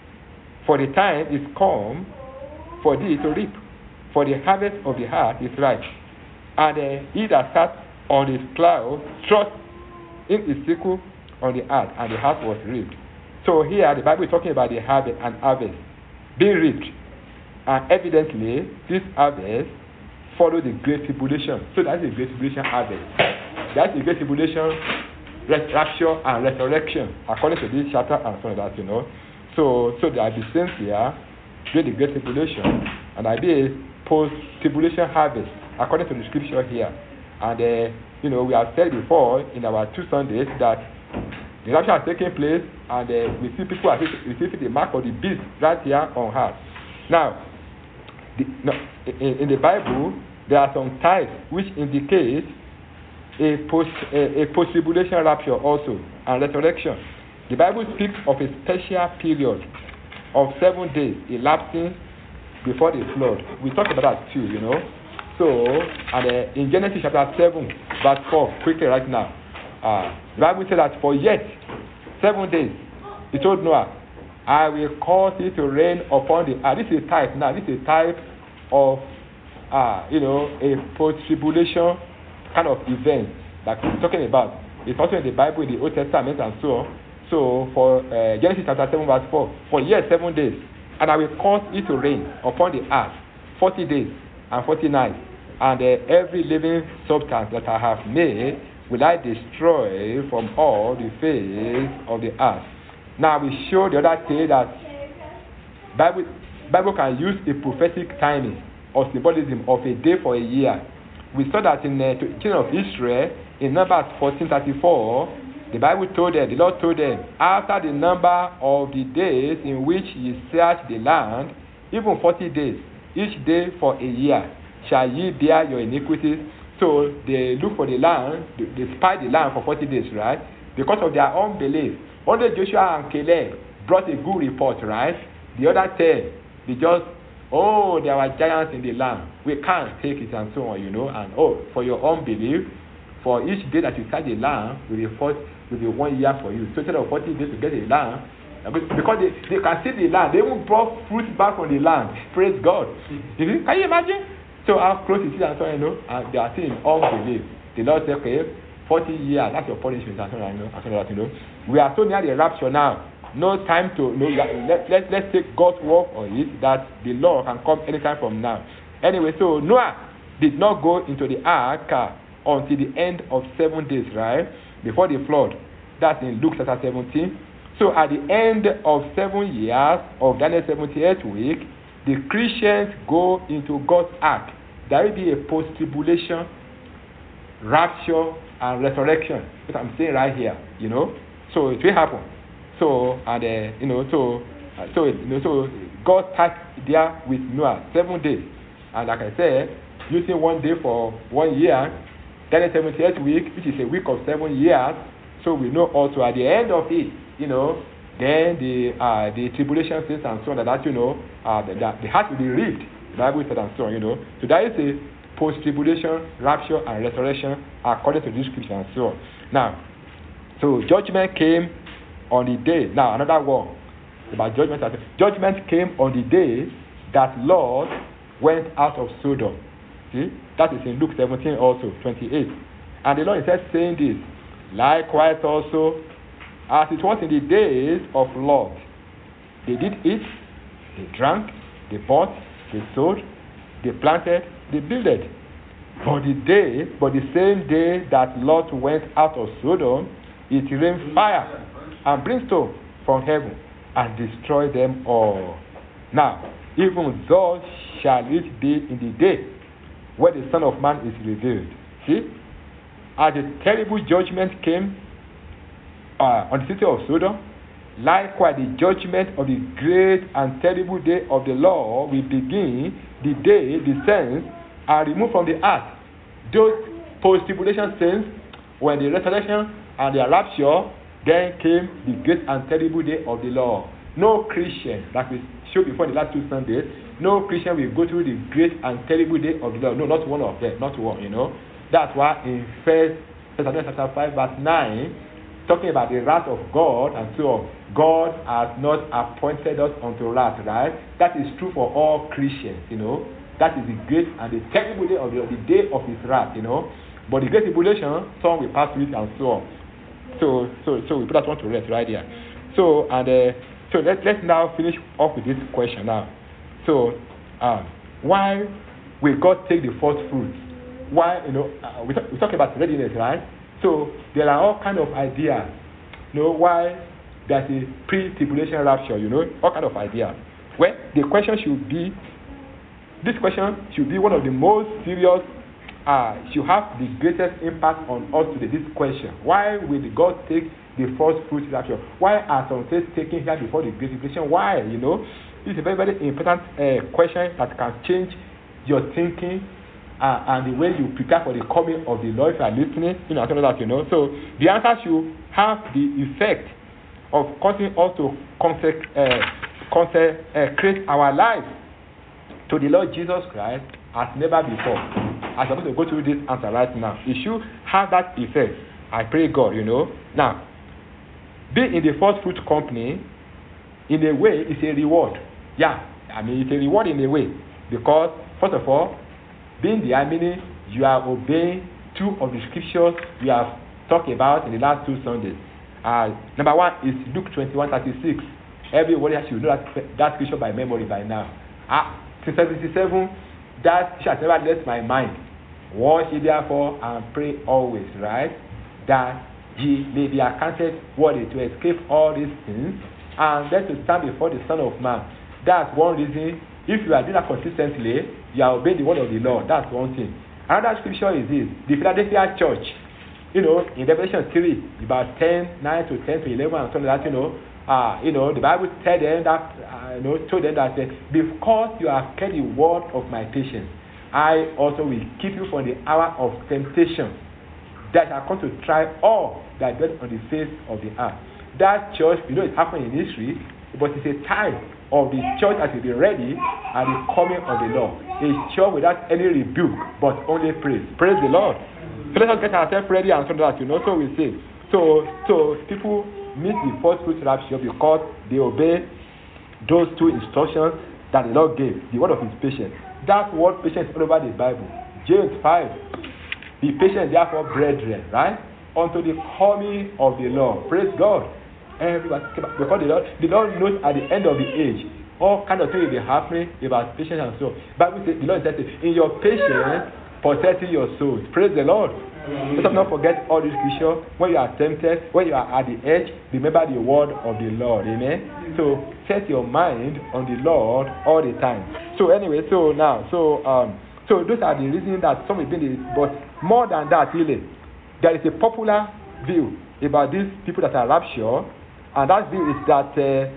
for the time is come for thee to reap, for the harvest of the earth is ripe. And he that sat on his cloud thrust in his sickle on the earth, and the earth was reaped. So here the Bible is talking about the harvest and harvest being reaped. And evidently, this harvest followed the Great Tribulation. So that's the Great Tribulation harvest. That's the Great Tribulation, rapture and resurrection, according to this chapter and so on that, So there are the saints here during the Great Tribulation, and there be a post-tribulation harvest, according to the scripture here. And, we have said before in our 2 Sundays that the rapture has taken place, and we see people are receiving the mark of the beast right here on earth. Now, in the Bible, there are some types which indicate a post-tribulation rapture also, and resurrection. The Bible speaks of a special period of 7 days elapsing before the flood. We talked about that too, So, and in Genesis chapter 7, verse 4, quickly right now, the Bible says that for yet 7 days, he told Noah, I will cause it to rain upon the earth. This is a type now. This is a type of, a post-tribulation kind of event that we're talking about. It's also in the Bible, in the Old Testament, and so on. So, for Genesis chapter 7, verse 4, for yet 7 days, and I will cause it to rain upon the earth 40 days and 40 nights, and every living substance that I have made will I destroy from all the face of the earth. Now, we showed the other day that Bible can use a prophetic timing or symbolism of a day for a year. We saw that in the children of Israel, in Numbers 14:34, the Bible told them, the Lord told them, after the number of the days in which ye search the land, even 40 days, each day for a year, shall ye bear your iniquities. So they look for the land, they spy the land for 40 days, right? Because of their unbelief. Only Joshua and Caleb brought a good report, right? The other 10, they just, there were giants in the land. We can't take it and so on, And for your unbelief, for each day that you search the land will be 1 year for you. So instead of 40 days to get the land, because they can see the land, they even brought fruit back on the land. Praise God. Can you imagine? So how close it is and so on, and they are still in unbelief. The Lord said, okay, 40 years, that's your punishment and so on, We are so near the rapture now. No time to, let's take God's word on it that the Lord can come anytime from now. Anyway, so Noah did not go into the ark until the end of 7 days, right? Before the flood. That's in Luke chapter 17. So at the end of 7 years of Daniel's 78th week, the Christians go into God's ark. There will be a post-tribulation, rapture, and resurrection. What I'm saying right here, So it will happen. So so God starts there with Noah 7 days, and like I said, using 1 day for 1 year. Then the 78th week, which is a week of 7 years. So we know also at the end of it, Then the tribulation says and so on that the heart will be ripped. The Bible said and so on. So that is a post-tribulation, rapture, and resurrection according to this scripture and so on. Now, so judgment came on the day. Now, another one about judgment. Judgment came on the day that Lot went out of Sodom. See, that is in Luke 17 also, 28. And the Lord said, saying this, likewise also, as it was in the days of Lot, they did eat, they drank, they bought, they sold, they planted, they builded. But the same day that Lot went out of Sodom, it rained fire and brimstone from heaven and destroyed them all. Now, even thus shall it be in the day when the Son of Man is revealed. See, as a terrible judgment came on the city of Sodom, likewise the judgment of the great and terrible day of the Lord will begin the day the saints are removed from the earth. Those post-tribulation saints, when the resurrection and the rapture, then came the great and terrible day of the Lord. No Christian, like we showed before the last 2 Sundays, no Christian will go through the great and terrible day of the Lord. No, not one of them, not one, That's why in 1 Thessalonians chapter 5 verse 9, talking about the wrath of God and so on, God has not appointed us unto wrath, right? That is true for all Christians, That is the great and the terrible day of the day of his wrath, But the great tribulation, some will pass through it and so on. So we put that one to rest right here. So let's now finish off with this question now. So why will God take the first fruits? Why we talk about readiness, right? So there are all kind of ideas, why there's a pre-tribulation rapture, all kind of ideas. Well, the question should be, this question should be one of the most serious, should have the greatest impact on us today. This question: why will God take the first fruit rapture? Why are some things taken here before the great tribulation? Why? This is a very, very important question that can change your thinking and the way you prepare for the coming of the Lord. If you are listening, I don't know that, So the answer should have the effect of causing us to consecrate our lives to the Lord Jesus Christ as never before. I'm supposed to go through this answer right now. It should have that effect. I pray God, Now, being in the first fruit company, in a way, is a reward. Yeah, it's a reward in a way. Because, first of all, being the meaning, you are obeying 2 of the scriptures we have talked about in the last 2 Sundays. Number 1 is Luke 21:36. Everybody should know that scripture by memory by now. Since 77, that shall never let my mind. Watch ye therefore and pray always, right? That ye may be accounted worthy to escape all these things and then to stand before the Son of Man. That's one reason. If you are doing that consistently, you are obeying the word of the Lord. That's one thing. Another scripture is this: the Philadelphia church. In Revelation 3, about 9 to 10 to 11 and something like that, the Bible told them that because you have kept the word of my patience, I also will keep you from the hour of temptation that shall come to try all that dwell on the face of the earth. That church, it happened in history, but it's a time of the church that will be ready at the coming of the Lord. A church without any rebuke, but only praise. Praise the Lord. So let us get ourselves ready and so that, so we say. So people miss the first fruit rapture because they obey those 2 instructions that the Lord gave, the word of his patience. That's what patience all over the Bible. James 5. Be patient, therefore, brethren, right? Unto the coming of the Lord. Praise God. Everybody, because the Lord knows at the end of the age, all kind of things will be happening about patience and so. Bible says, the Lord says, in your patience, protecting your souls. Praise the Lord. Let us not forget all this scripture. When you are tempted, when you are at the edge, remember the word of the Lord. Amen. So set your mind on the Lord all the time. So anyway, so those are the reasons that some will be in the, but more than that, really, there is a popular view about these people that are raptured, and that view is that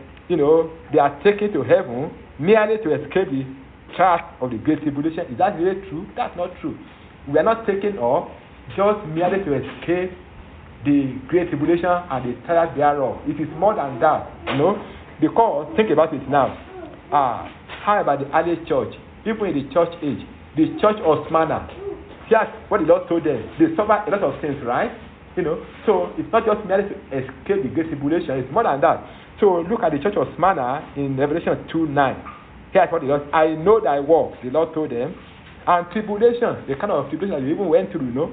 they are taken to heaven merely to escape the trap of the great tribulation. Is that really true? That's not true. We are not taken up just merely to escape the great tribulation and the trials thereof. It is more than that, because think about it now. How about the early church? Even in the church age, the church of Smyrna, here's what the Lord told them. They suffered a lot of things, right? So it's not just merely to escape the great tribulation, it's more than that. So look at the church of Smyrna in Revelation 2:9. Here's what the Lord, I know thy works, the Lord told them, and tribulation, the kind of tribulation that you even went through,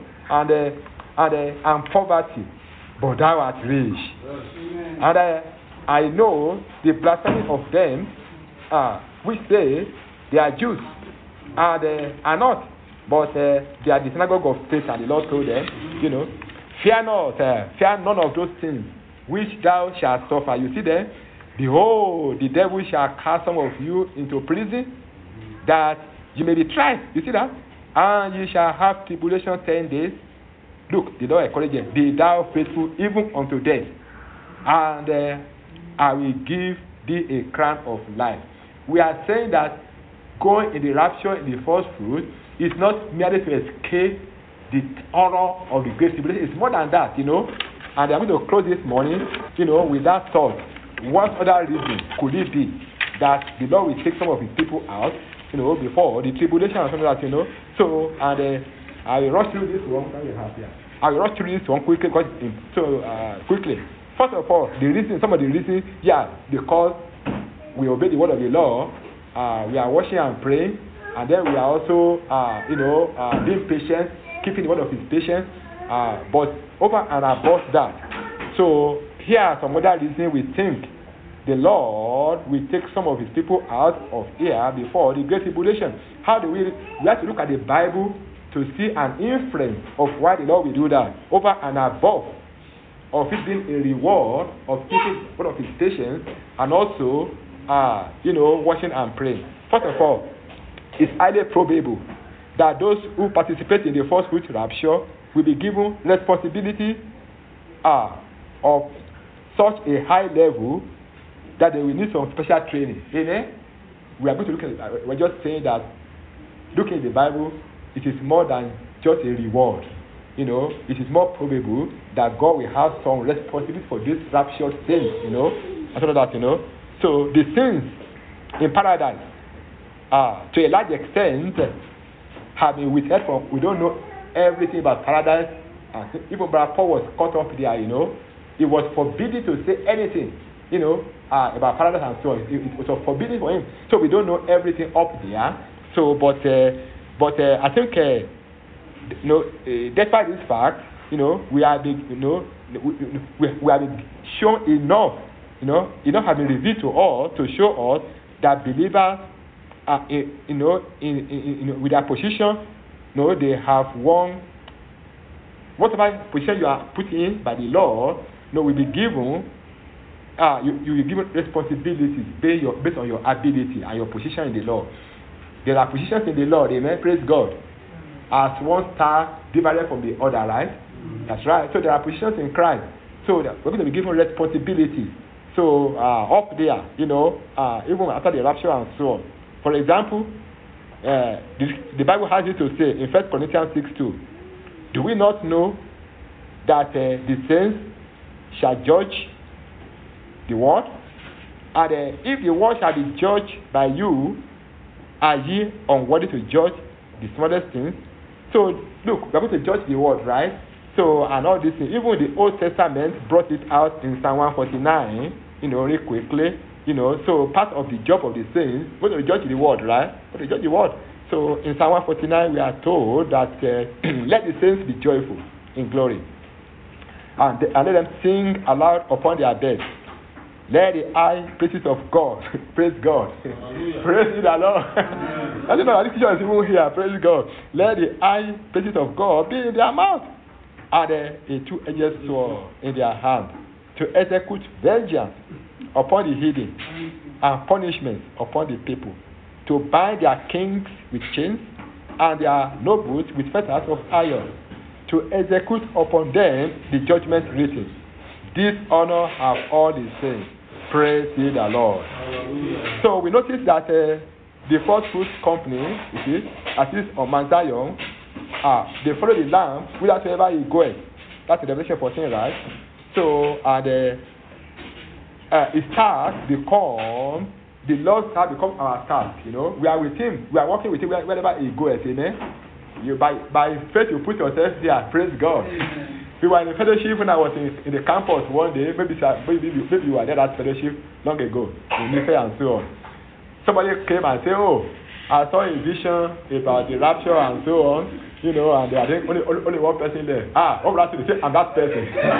and poverty, but thou art rich. And I know the blasphemy of them which say they are Jews, and are not, but they are the synagogue of Satan. And the Lord told them, fear not, fear none of those things which thou shalt suffer. You see there, behold, the devil shall cast some of you into prison, that you may be tried. You see that? And you shall have tribulation 10 days. Look, the Lord encourages them, be thou faithful even unto death, and I will give thee a crown of life. We are saying that going in the rapture in the first fruit is not merely to escape the horror of the great tribulation. It's more than that, And I'm going to close this morning, with that thought. What other reason could it be that the Lord will take some of his people out, before the tribulation and something like that, So, and I will rush through this one. I will rush through this one quickly, quickly. First of all, some of the reasons, because we obey the word of the Lord, we are watching and praying, and then we are also, being patient, keeping the word of his patience, but over and above that. So, here are some other reasons we think the Lord will take some of his people out of here before the great tribulation. How do we have to look at the Bible to see an inference of why the Lord will do that, over and above of it being a reward of keeping one of his patience, and also, watching and praying. First of all, it's highly probable that those who participate in the first fruit rapture will be given responsibility of such a high level that they will need some special training. Amen? We are going to look at, we're just saying that looking at the Bible, it is more than just a reward. It is more probable that God will have some responsibility for this rapture thing, and all that, So the things in paradise, to a large extent, have been withheld from. We don't know everything about paradise. Even Brother Paul was caught up there, It was forbidden to say anything, about paradise and so on. It was forbidden for him. So we don't know everything up there. So, but I think, despite this fact, we have been, we have been shown enough, enough has been revealed to us to show us that believers are, with their position, they have won. Whatever position you are put in by the Lord, will be given. You will be given responsibilities based on your ability and your position in the Lord. There are positions in the Lord, amen, praise God. As one star divided from the other, right? That's right. So there are positions in Christ. So we're going to be given responsibility. So up there, even after the rapture and so on. For example, the Bible has it to say in 1 Corinthians 6:2, do we not know that the saints shall judge the world? And if the world shall be judged by you, are ye unworthy to judge the smallest things? So look, we're going to judge the world, right? So, and all these things, even the Old Testament brought it out in Psalm 149, really quickly, so part of the job of the saints, we're going to judge the world, right? We're going to judge the world. So in Psalm 149, we are told that let the saints be joyful in glory, and let them sing aloud upon their beds. Let the high praises of God, praise God, praise the Lord. I don't know, this picture is even here, praise God. Let the high praises of God be in their mouth, and a two-edged sword in their hand, to execute vengeance upon the hidden and punishment upon the people, to bind their kings with chains and their nobles with fetters of iron, to execute upon them the judgment written. This honor have all the saints. Praise ye the Lord. Hallelujah. So we notice that the first fruit company, you see, as is on Mount Zion, they follow the Lamb whithersoever he goeth. That's in Revelation 14, right? So, and his task become, the Lord's task become our task, you know. We are with him. We are working with him wherever he goes, amen. You, by faith, you put yourself there. Praise God. Amen. We were in a fellowship when I was in the campus one day. Maybe you were there at fellowship long ago in Nife and so on. Somebody came and said, "Oh, I saw a vision about the rapture and so on." You know, and I think only one person there. What would I say? I'm that person.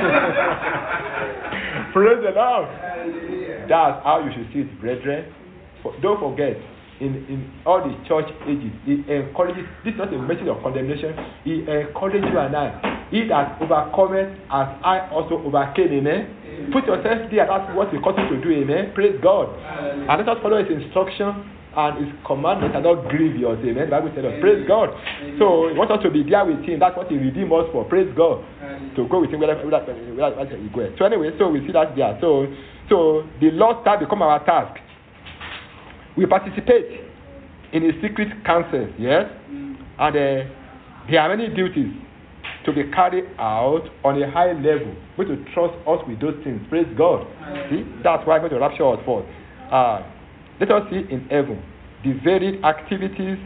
Praise the Lord. That's how you should see it, brethren. Don't forget, in all the church ages, he encourages, this is not a message of condemnation, he encourages you and I. He that overcometh as I also overcame, amen. Put yourself there, that's what he calls you to do, amen. Praise God. And let us follow his instruction and his commandments are not grievous, amen. The Bible says, praise God. So he wants us to be there with him, that's what he redeemed us for, praise God. To go with him wherever he goes. So anyway, so we see that there. So the Lord's task become our task. We participate in his secret counsel, yes? And there are many duties to be carried out on a high level. We to trust us with those things. Praise God. See, that's why I'm going to rapture us forth. Let us see in heaven the varied activities.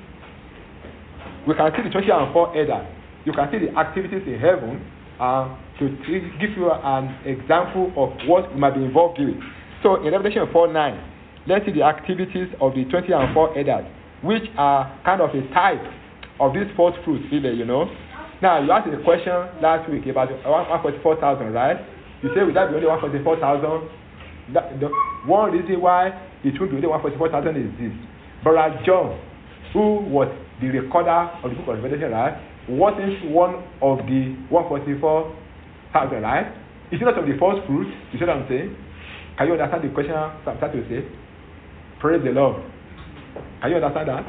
We can see the 24 elders. You can see the activities in heaven to give you an example of what we might be involved with. So in Revelation 4:9, let's see the activities of the 24 elders, which are kind of a type of these first fruits, really, you know. Now, you asked a question last week about 144,000, right? You say, would that be only 144,000? The one reason why it should be only 144,000 is this. Brother John, who was the recorder of the book of Revelation, right, wasn't one of the 144,000, right? Is he not of the first fruit? You see what I'm saying? Can you understand the question I'm trying to say? Praise the Lord. Can you understand that?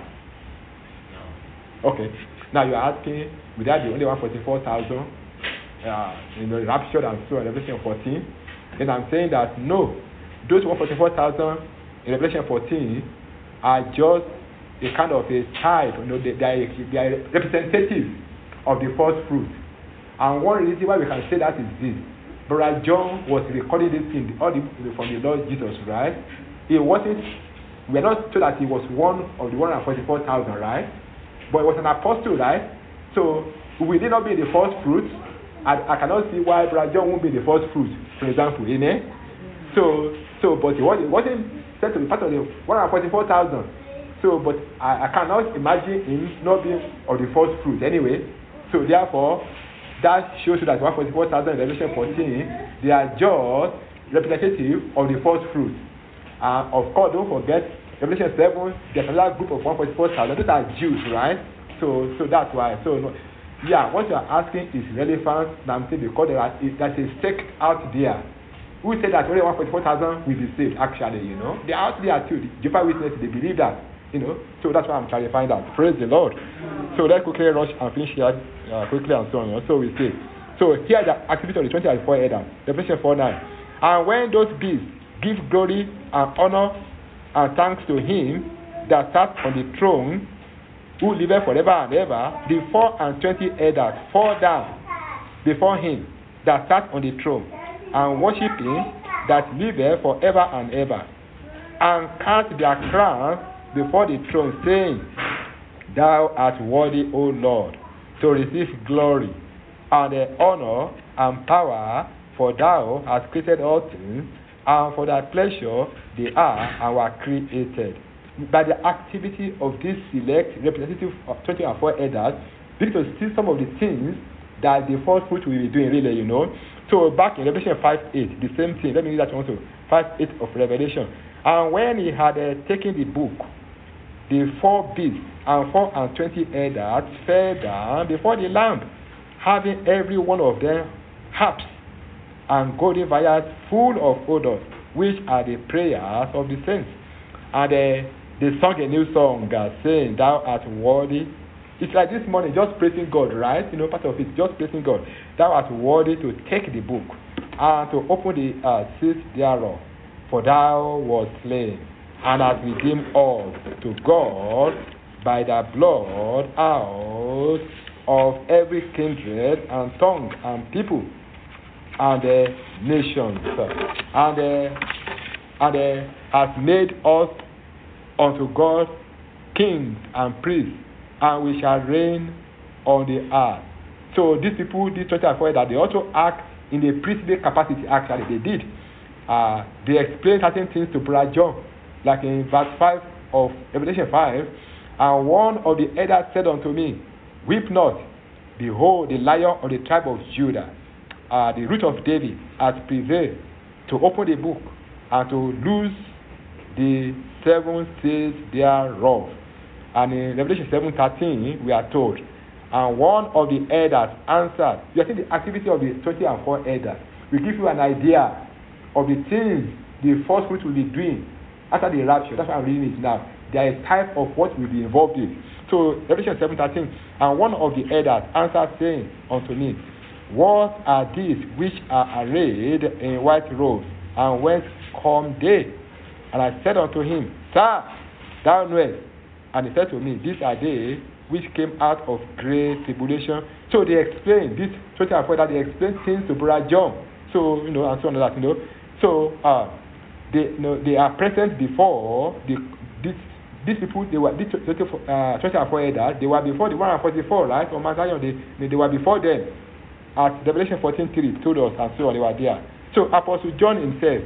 Okay. Now you're asking, would that be only 144,000 in the rapture and so on, Revelation 14? Then I'm saying that no, those 144,000 in Revelation 14 are just a kind of a type, you know, they are representative of the first fruit. And one reason why we can say that is this. Brother John was recording this thing from the Lord Jesus, right? He wasn't, we're not told that he was one of the 144,000, right? But he was an apostle, right? So, will he not be the first fruit? I cannot see why Brother John won't be the first fruit, for example, amen? So, but he wasn't said to be part of the 144,000. So, but I cannot imagine him not being of the first fruit anyway. So, therefore, that shows you that 144,000 in Revelation 14, they are just representative of the first fruit. Of course, don't forget, Revelation 7, there's another group of 144,000. Those are Jews, right? So that's why. So, no, yeah, what you are asking is relevant, because there's a sect out there who say that only 144,000 will be saved, actually, you know. They are out there too. The Jehovah's Witnesses, they believe that, you know. So that's why I'm trying to find out. Praise the Lord. So let's quickly rush and finish here quickly and so on. So we see. So here the activity of the 24 elders, Revelation 4:9. And when those beasts give glory and honor and thanks to him that sat on the throne, who liveth forever and ever, the 24 elders fall down before him that sat on the throne, and worship him that liveth forever and ever, and cast their crowns before the throne, saying, Thou art worthy, O Lord, to receive glory and honor and power, for thou hast created all things, and for thy pleasure they are and were created. By the activity of this select representative of 24 elders, we need to see some of the things that the first fruit will be doing, really, you know. So back in Revelation 5:8, the same thing. Let me read that one also. 5:8 of Revelation. And when he had taken the book, the 4 beasts and 24 elders fell down before the Lamb, having every one of them harps and golden vials full of odors, which are the prayers of the saints. And they sung a new song, saying, Thou art worthy. It's like this morning, just praising God, right? You know, part of it, just praising God. Thou art worthy to take the book and to open the seals thereof. For thou wast slain and hast redeemed us to God by the blood out of every kindred and tongue and people and nations, and has made us unto God kings and priests, and we shall reign on the earth. So these people, these 24 that they also act in a priestly capacity. Actually, they did. They explained certain things to Brother John, like in verse 5 of Revelation 5. And one of the elders said unto me, Weep not, behold, the Lion of the tribe of Judah, the root of David, has prevailed to open the book and to loose the 7 seals thereof. And in Revelation 7:13, we are told, and one of the elders answered. You are seeing the activity of the 24 elders. We give you an idea of the things the first fruit will be doing after the rapture. That's why I'm reading it now. There is type of what will be involved in. So Revelation 7:13, and one of the elders answered, saying unto me, What are these which are arrayed in white robes, and whence come they? And I said unto him, Sir, thou knowest. And he said to me, These are they which came out of great tribulation. So they explain this 24 that they explain things to Brother John. So and so on that, So they are present before these people. They were these 24 elders. They were before the 144, right? Or Mount Zion. They were before them. At Revelation 14:3 told us, and so on. They were there. So Apostle John himself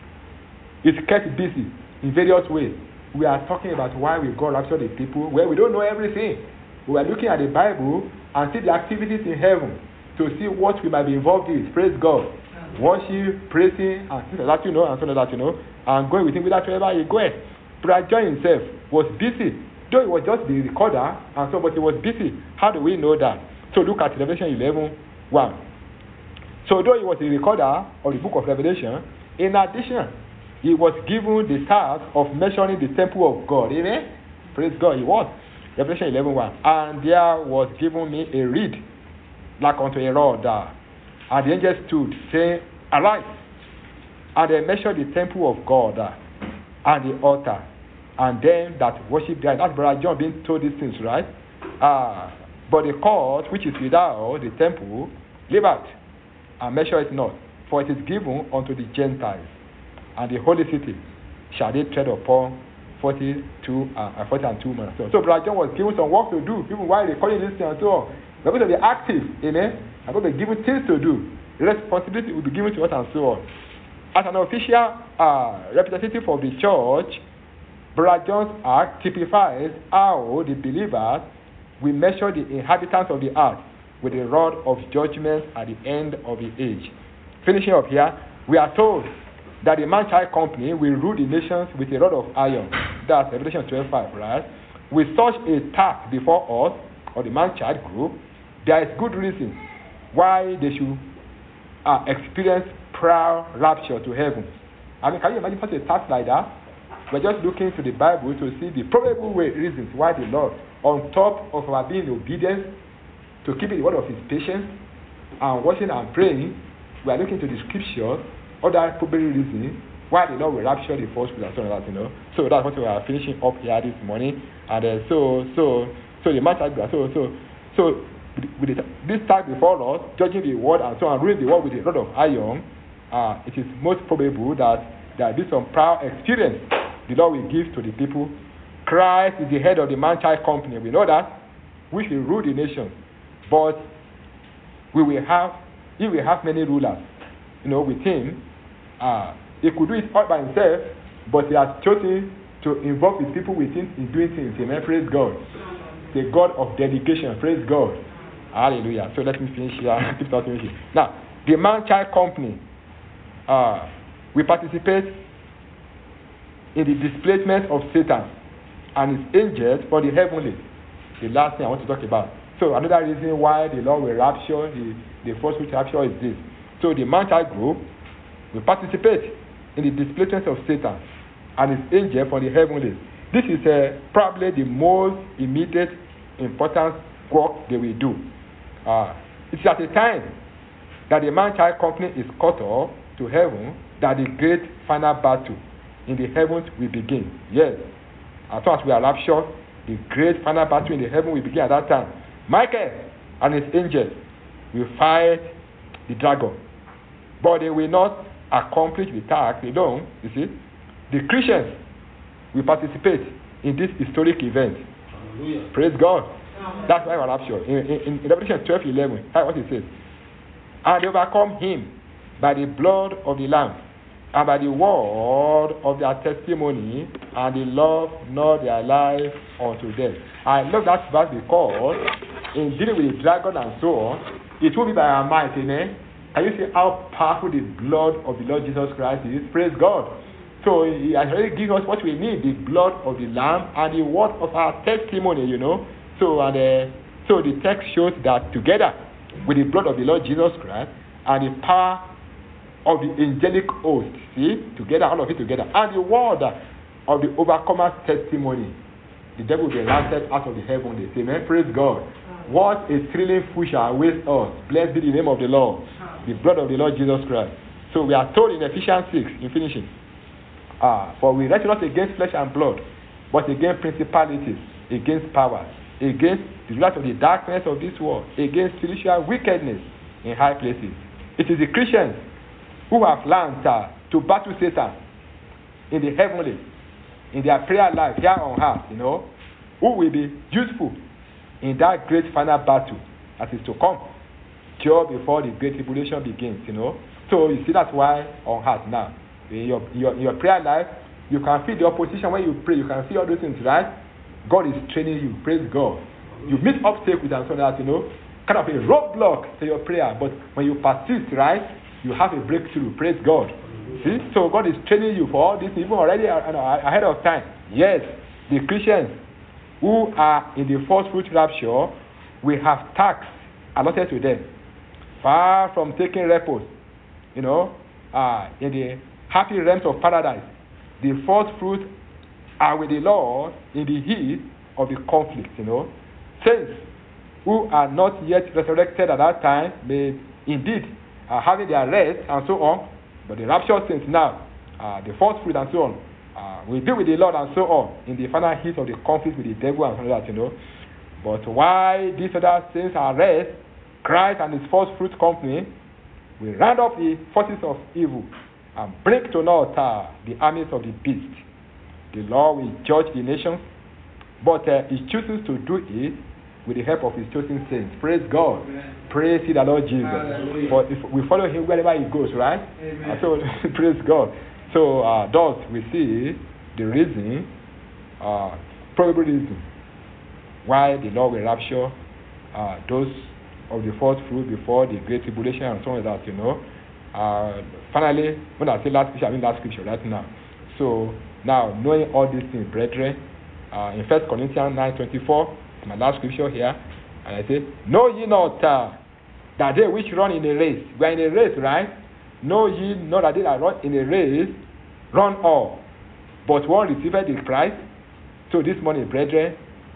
is kept busy in various ways. We are talking about why we God rapture the people, where we don't know everything. We are looking at the Bible and see the activities in heaven to see what we might be involved with. Praise God. Worship, praising, and things like that, and so on that, and going with him without wherever he goes. Brother John himself was busy, though he was just the recorder, and so, but he was busy. How do we know that? So look at Revelation 11:1. So though he was the recorder of the book of Revelation, in addition, he was given the task of measuring the temple of God. Amen? Praise God, he was. Revelation 11:1. And there was given me a reed like unto a rod. And the angel stood, saying, Arise. And they measured the temple of God and the altar, and them that worship there. That's Brother John being told these things, right? But the court which is without the temple, leave out, and measure it not, for it is given unto the Gentiles. And the holy city shall they tread upon 40 and 2 months. So Brother John was given some work to do, even while recording this thing and so on. We're going to be active, amen? I'm going to be given things to do. The responsibility will be given to us and so on. As an official representative of the church, Brother John's act typifies how the believers will measure the inhabitants of the earth with the rod of judgment at the end of the age. Finishing up here, we are told that the man-child company will rule the nations with a rod of iron. That's Revelation 12:5, right? With such a task before us, or the man-child group, there is good reason why they should experience prior rapture to heaven. I mean, can you imagine such a task like that? We're just looking to the Bible to see the probable reasons why the Lord, on top of our being obedient to keep the word of his patience and watching and praying, we are looking to the scriptures, other probable reasons why the Lord will rapture the first fruits and so on, So that's what we are finishing up here this morning. And so the matter, so with this task before us, judging the word and so on, ruling the word with a rod of iron, it is most probable that there will be some prior experience the Lord will give to the people. Christ is the head of the man-child company. We know that, which will rule the nation. But he will have many rulers, with him. He could do it all by himself, but he has chosen to involve his people with him in doing things. Amen. Praise God. The God of dedication. Praise God. Hallelujah. So let me finish here. Keep talking here. Now, the man-child company will participate in the displacement of Satan and his angels for the heavenly. The last thing I want to talk about. So another reason why the Lord will rapture, the first which rapture is this. So the man-child group will participate in the displacement of Satan and his angel for the heavenly. This is probably the most immediate important work they will do. It's at the time that the man-child company is caught up to heaven that the great final battle in the heavens will begin. Yes. As soon as we are raptured, the great final battle in the heaven will begin at that time. Michael and his angels will fight the dragon. but they will not accomplish the task alone. You see, the Christians will participate in this historic event. Hallelujah. Praise God. That's why we're raptured. In Revelation 12:11, that's what it says. And they overcome him by the blood of the Lamb and by the word of their testimony, and they love not their life unto death. I love that verse because in dealing with the dragon and so on, it will be by our might, amen. Can you see how powerful the blood of the Lord Jesus Christ is? Praise God. So he has already given us what we need, the blood of the Lamb and the word of our testimony, you know. So the text shows that together with the blood of the Lord Jesus Christ and the power of the angelic host, see, together, all of it together, and the word of the overcomer's testimony, the devil will be lanced out of the heavenly. Amen. Praise God. What a thrilling future awaits us. Blessed be the name of the Lord, the blood of the Lord Jesus Christ. So we are told in Ephesians 6, in finishing, for we wrestle not against flesh and blood, but against principalities, against powers, against the rulers of the darkness of this world, against spiritual wickedness in high places. It is the Christians who have learned to battle Satan in the heavenly, in their prayer life here on earth, you know, who will be useful in that great final battle that is to come just before the great tribulation begins, you know. So you see, that's why on earth now, in your prayer life, you can feel the opposition when you pray. You can see all those things, right? God is training you. Praise God. You meet obstacles and so that, you know, kind of a roadblock to your prayer. But when you persist, right, you have a breakthrough. Praise God. See? So God is training you for all this, even already ahead of time. Yes, the Christians who are in the first fruit rapture will have tasks allotted to them. Far from taking repose, you know, in the happy realms of paradise, the first fruit are with the Lord in the heat of the conflict, you know. Saints who are not yet resurrected at that time may indeed having their rest and so on, but the raptured saints now, the first fruit and so on, will be with the Lord and so on in the final heat of the conflict with the devil and so that, you know. But while these other saints are rest, Christ and his first fruit company will round up the forces of evil and bring to naught the armies of the beast. The Lord will judge the nations, but he chooses to do it with the help of his chosen saints. Praise God. Amen. Praise the Lord Jesus. Hallelujah. But if we follow him wherever he goes, right? So praise God. So thus we see the reason, probable reason why the Lord will rapture those of the first fruit before the great tribulation and so on like that, you know. Finally, when I say last scripture, I mean last scripture right now. So now, knowing all these things, brethren, in 1 Corinthians 9:24, my last scripture here, and I say, know ye not that they which run in a race, we are in a race, right? Know ye not that they that run in a race run all, but one receiveth the prize. So this morning, brethren,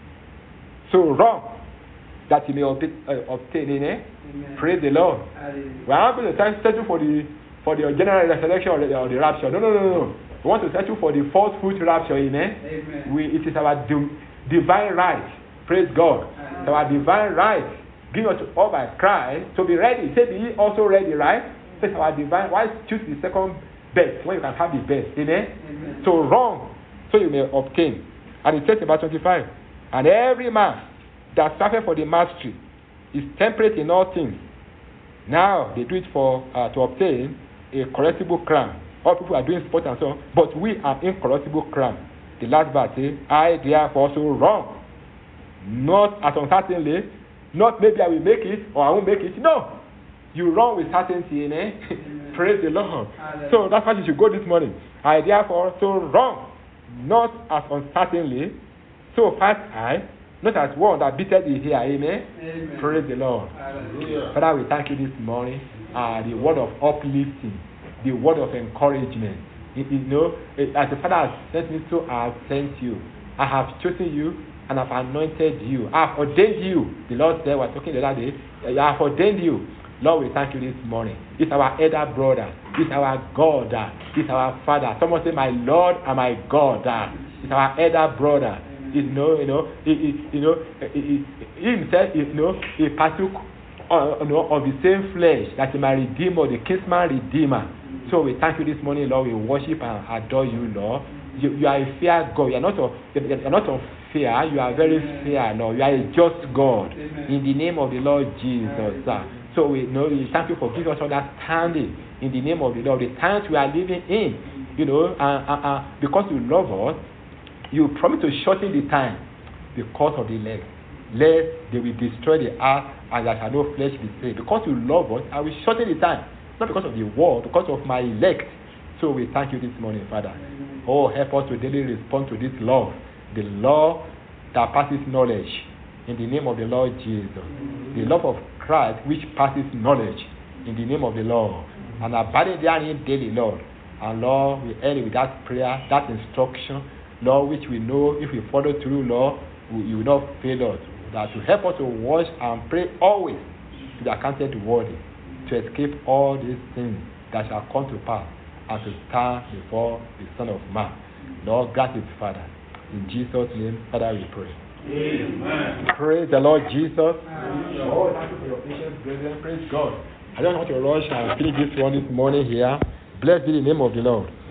so run that you may obtain in it. Praise the Lord. We are not going to settle for the general resurrection or the rapture. No. We want to settle for the first fruit rapture, amen? It is our divine right. Praise God. It's our divine right given to all by Christ to be ready. Say, be ye also ready, right? It's our divine. Why choose the second best when you can have the best, amen? So wrong, so you may obtain. And it says in verse 25, and every man that suffereth for the mastery is temperate in all things. Now they do it for to obtain a corruptible crown. All people are doing sport and so on, but we are incorruptible crown. The last verse says, I therefore also run, not as uncertainly, not maybe I will make it or I won't make it. No, you run with certainty, amen? Praise the Lord. So that's why you should go this morning. I therefore also run, not as uncertainly, so fast I, not as one that beateth the here, amen? Praise the Lord. Hallelujah. Father, we thank you this morning. The word of uplifting, the word of encouragement. You know, as the Father has sent me, so I have sent you. I have chosen you and I have anointed you. I have ordained you. The Lord said, we're talking the other day, I have ordained you. Lord, we thank you this morning. It's our elder brother. It's our God. It's our Father. Someone say, my Lord and my God. It's our elder brother. He himself, he partook of the same flesh, that is my Redeemer, the kinsman Redeemer. So we thank you this morning, Lord. We worship and adore you, Lord. You are a fair God. You are not unfair. You are very fair, Lord. You are a just God. In the name of the Lord Jesus. So we thank you for giving us understanding in the name of the Lord. The times we are living in, because you love us, you promise to shorten the time because of the elect. Lest they will destroy the earth and there shall no flesh be saved. Because you love us, I will shorten the time. Not because of the world, because of my elect. So we thank you this morning, Father. Oh, help us to daily respond to this love. The love that passes knowledge. In the name of the Lord Jesus. The love of Christ which passes knowledge. In the name of the Lord. And abiding therein daily, Lord. And Lord, we end with that prayer, that instruction, Lord, which we know if we follow through, Lord, you will not fail us. That to help us to watch and pray always to be accounted worthy, to escape all these things that shall come to pass, and to stand before the Son of Man. Lord, grant it, Father. In Jesus' name, Father, we pray. Amen. Praise the Lord Jesus. Amen. Oh, thank you for your patience, brethren. Praise God. I don't want to rush and finish this one this morning here. Blessed be the name of the Lord.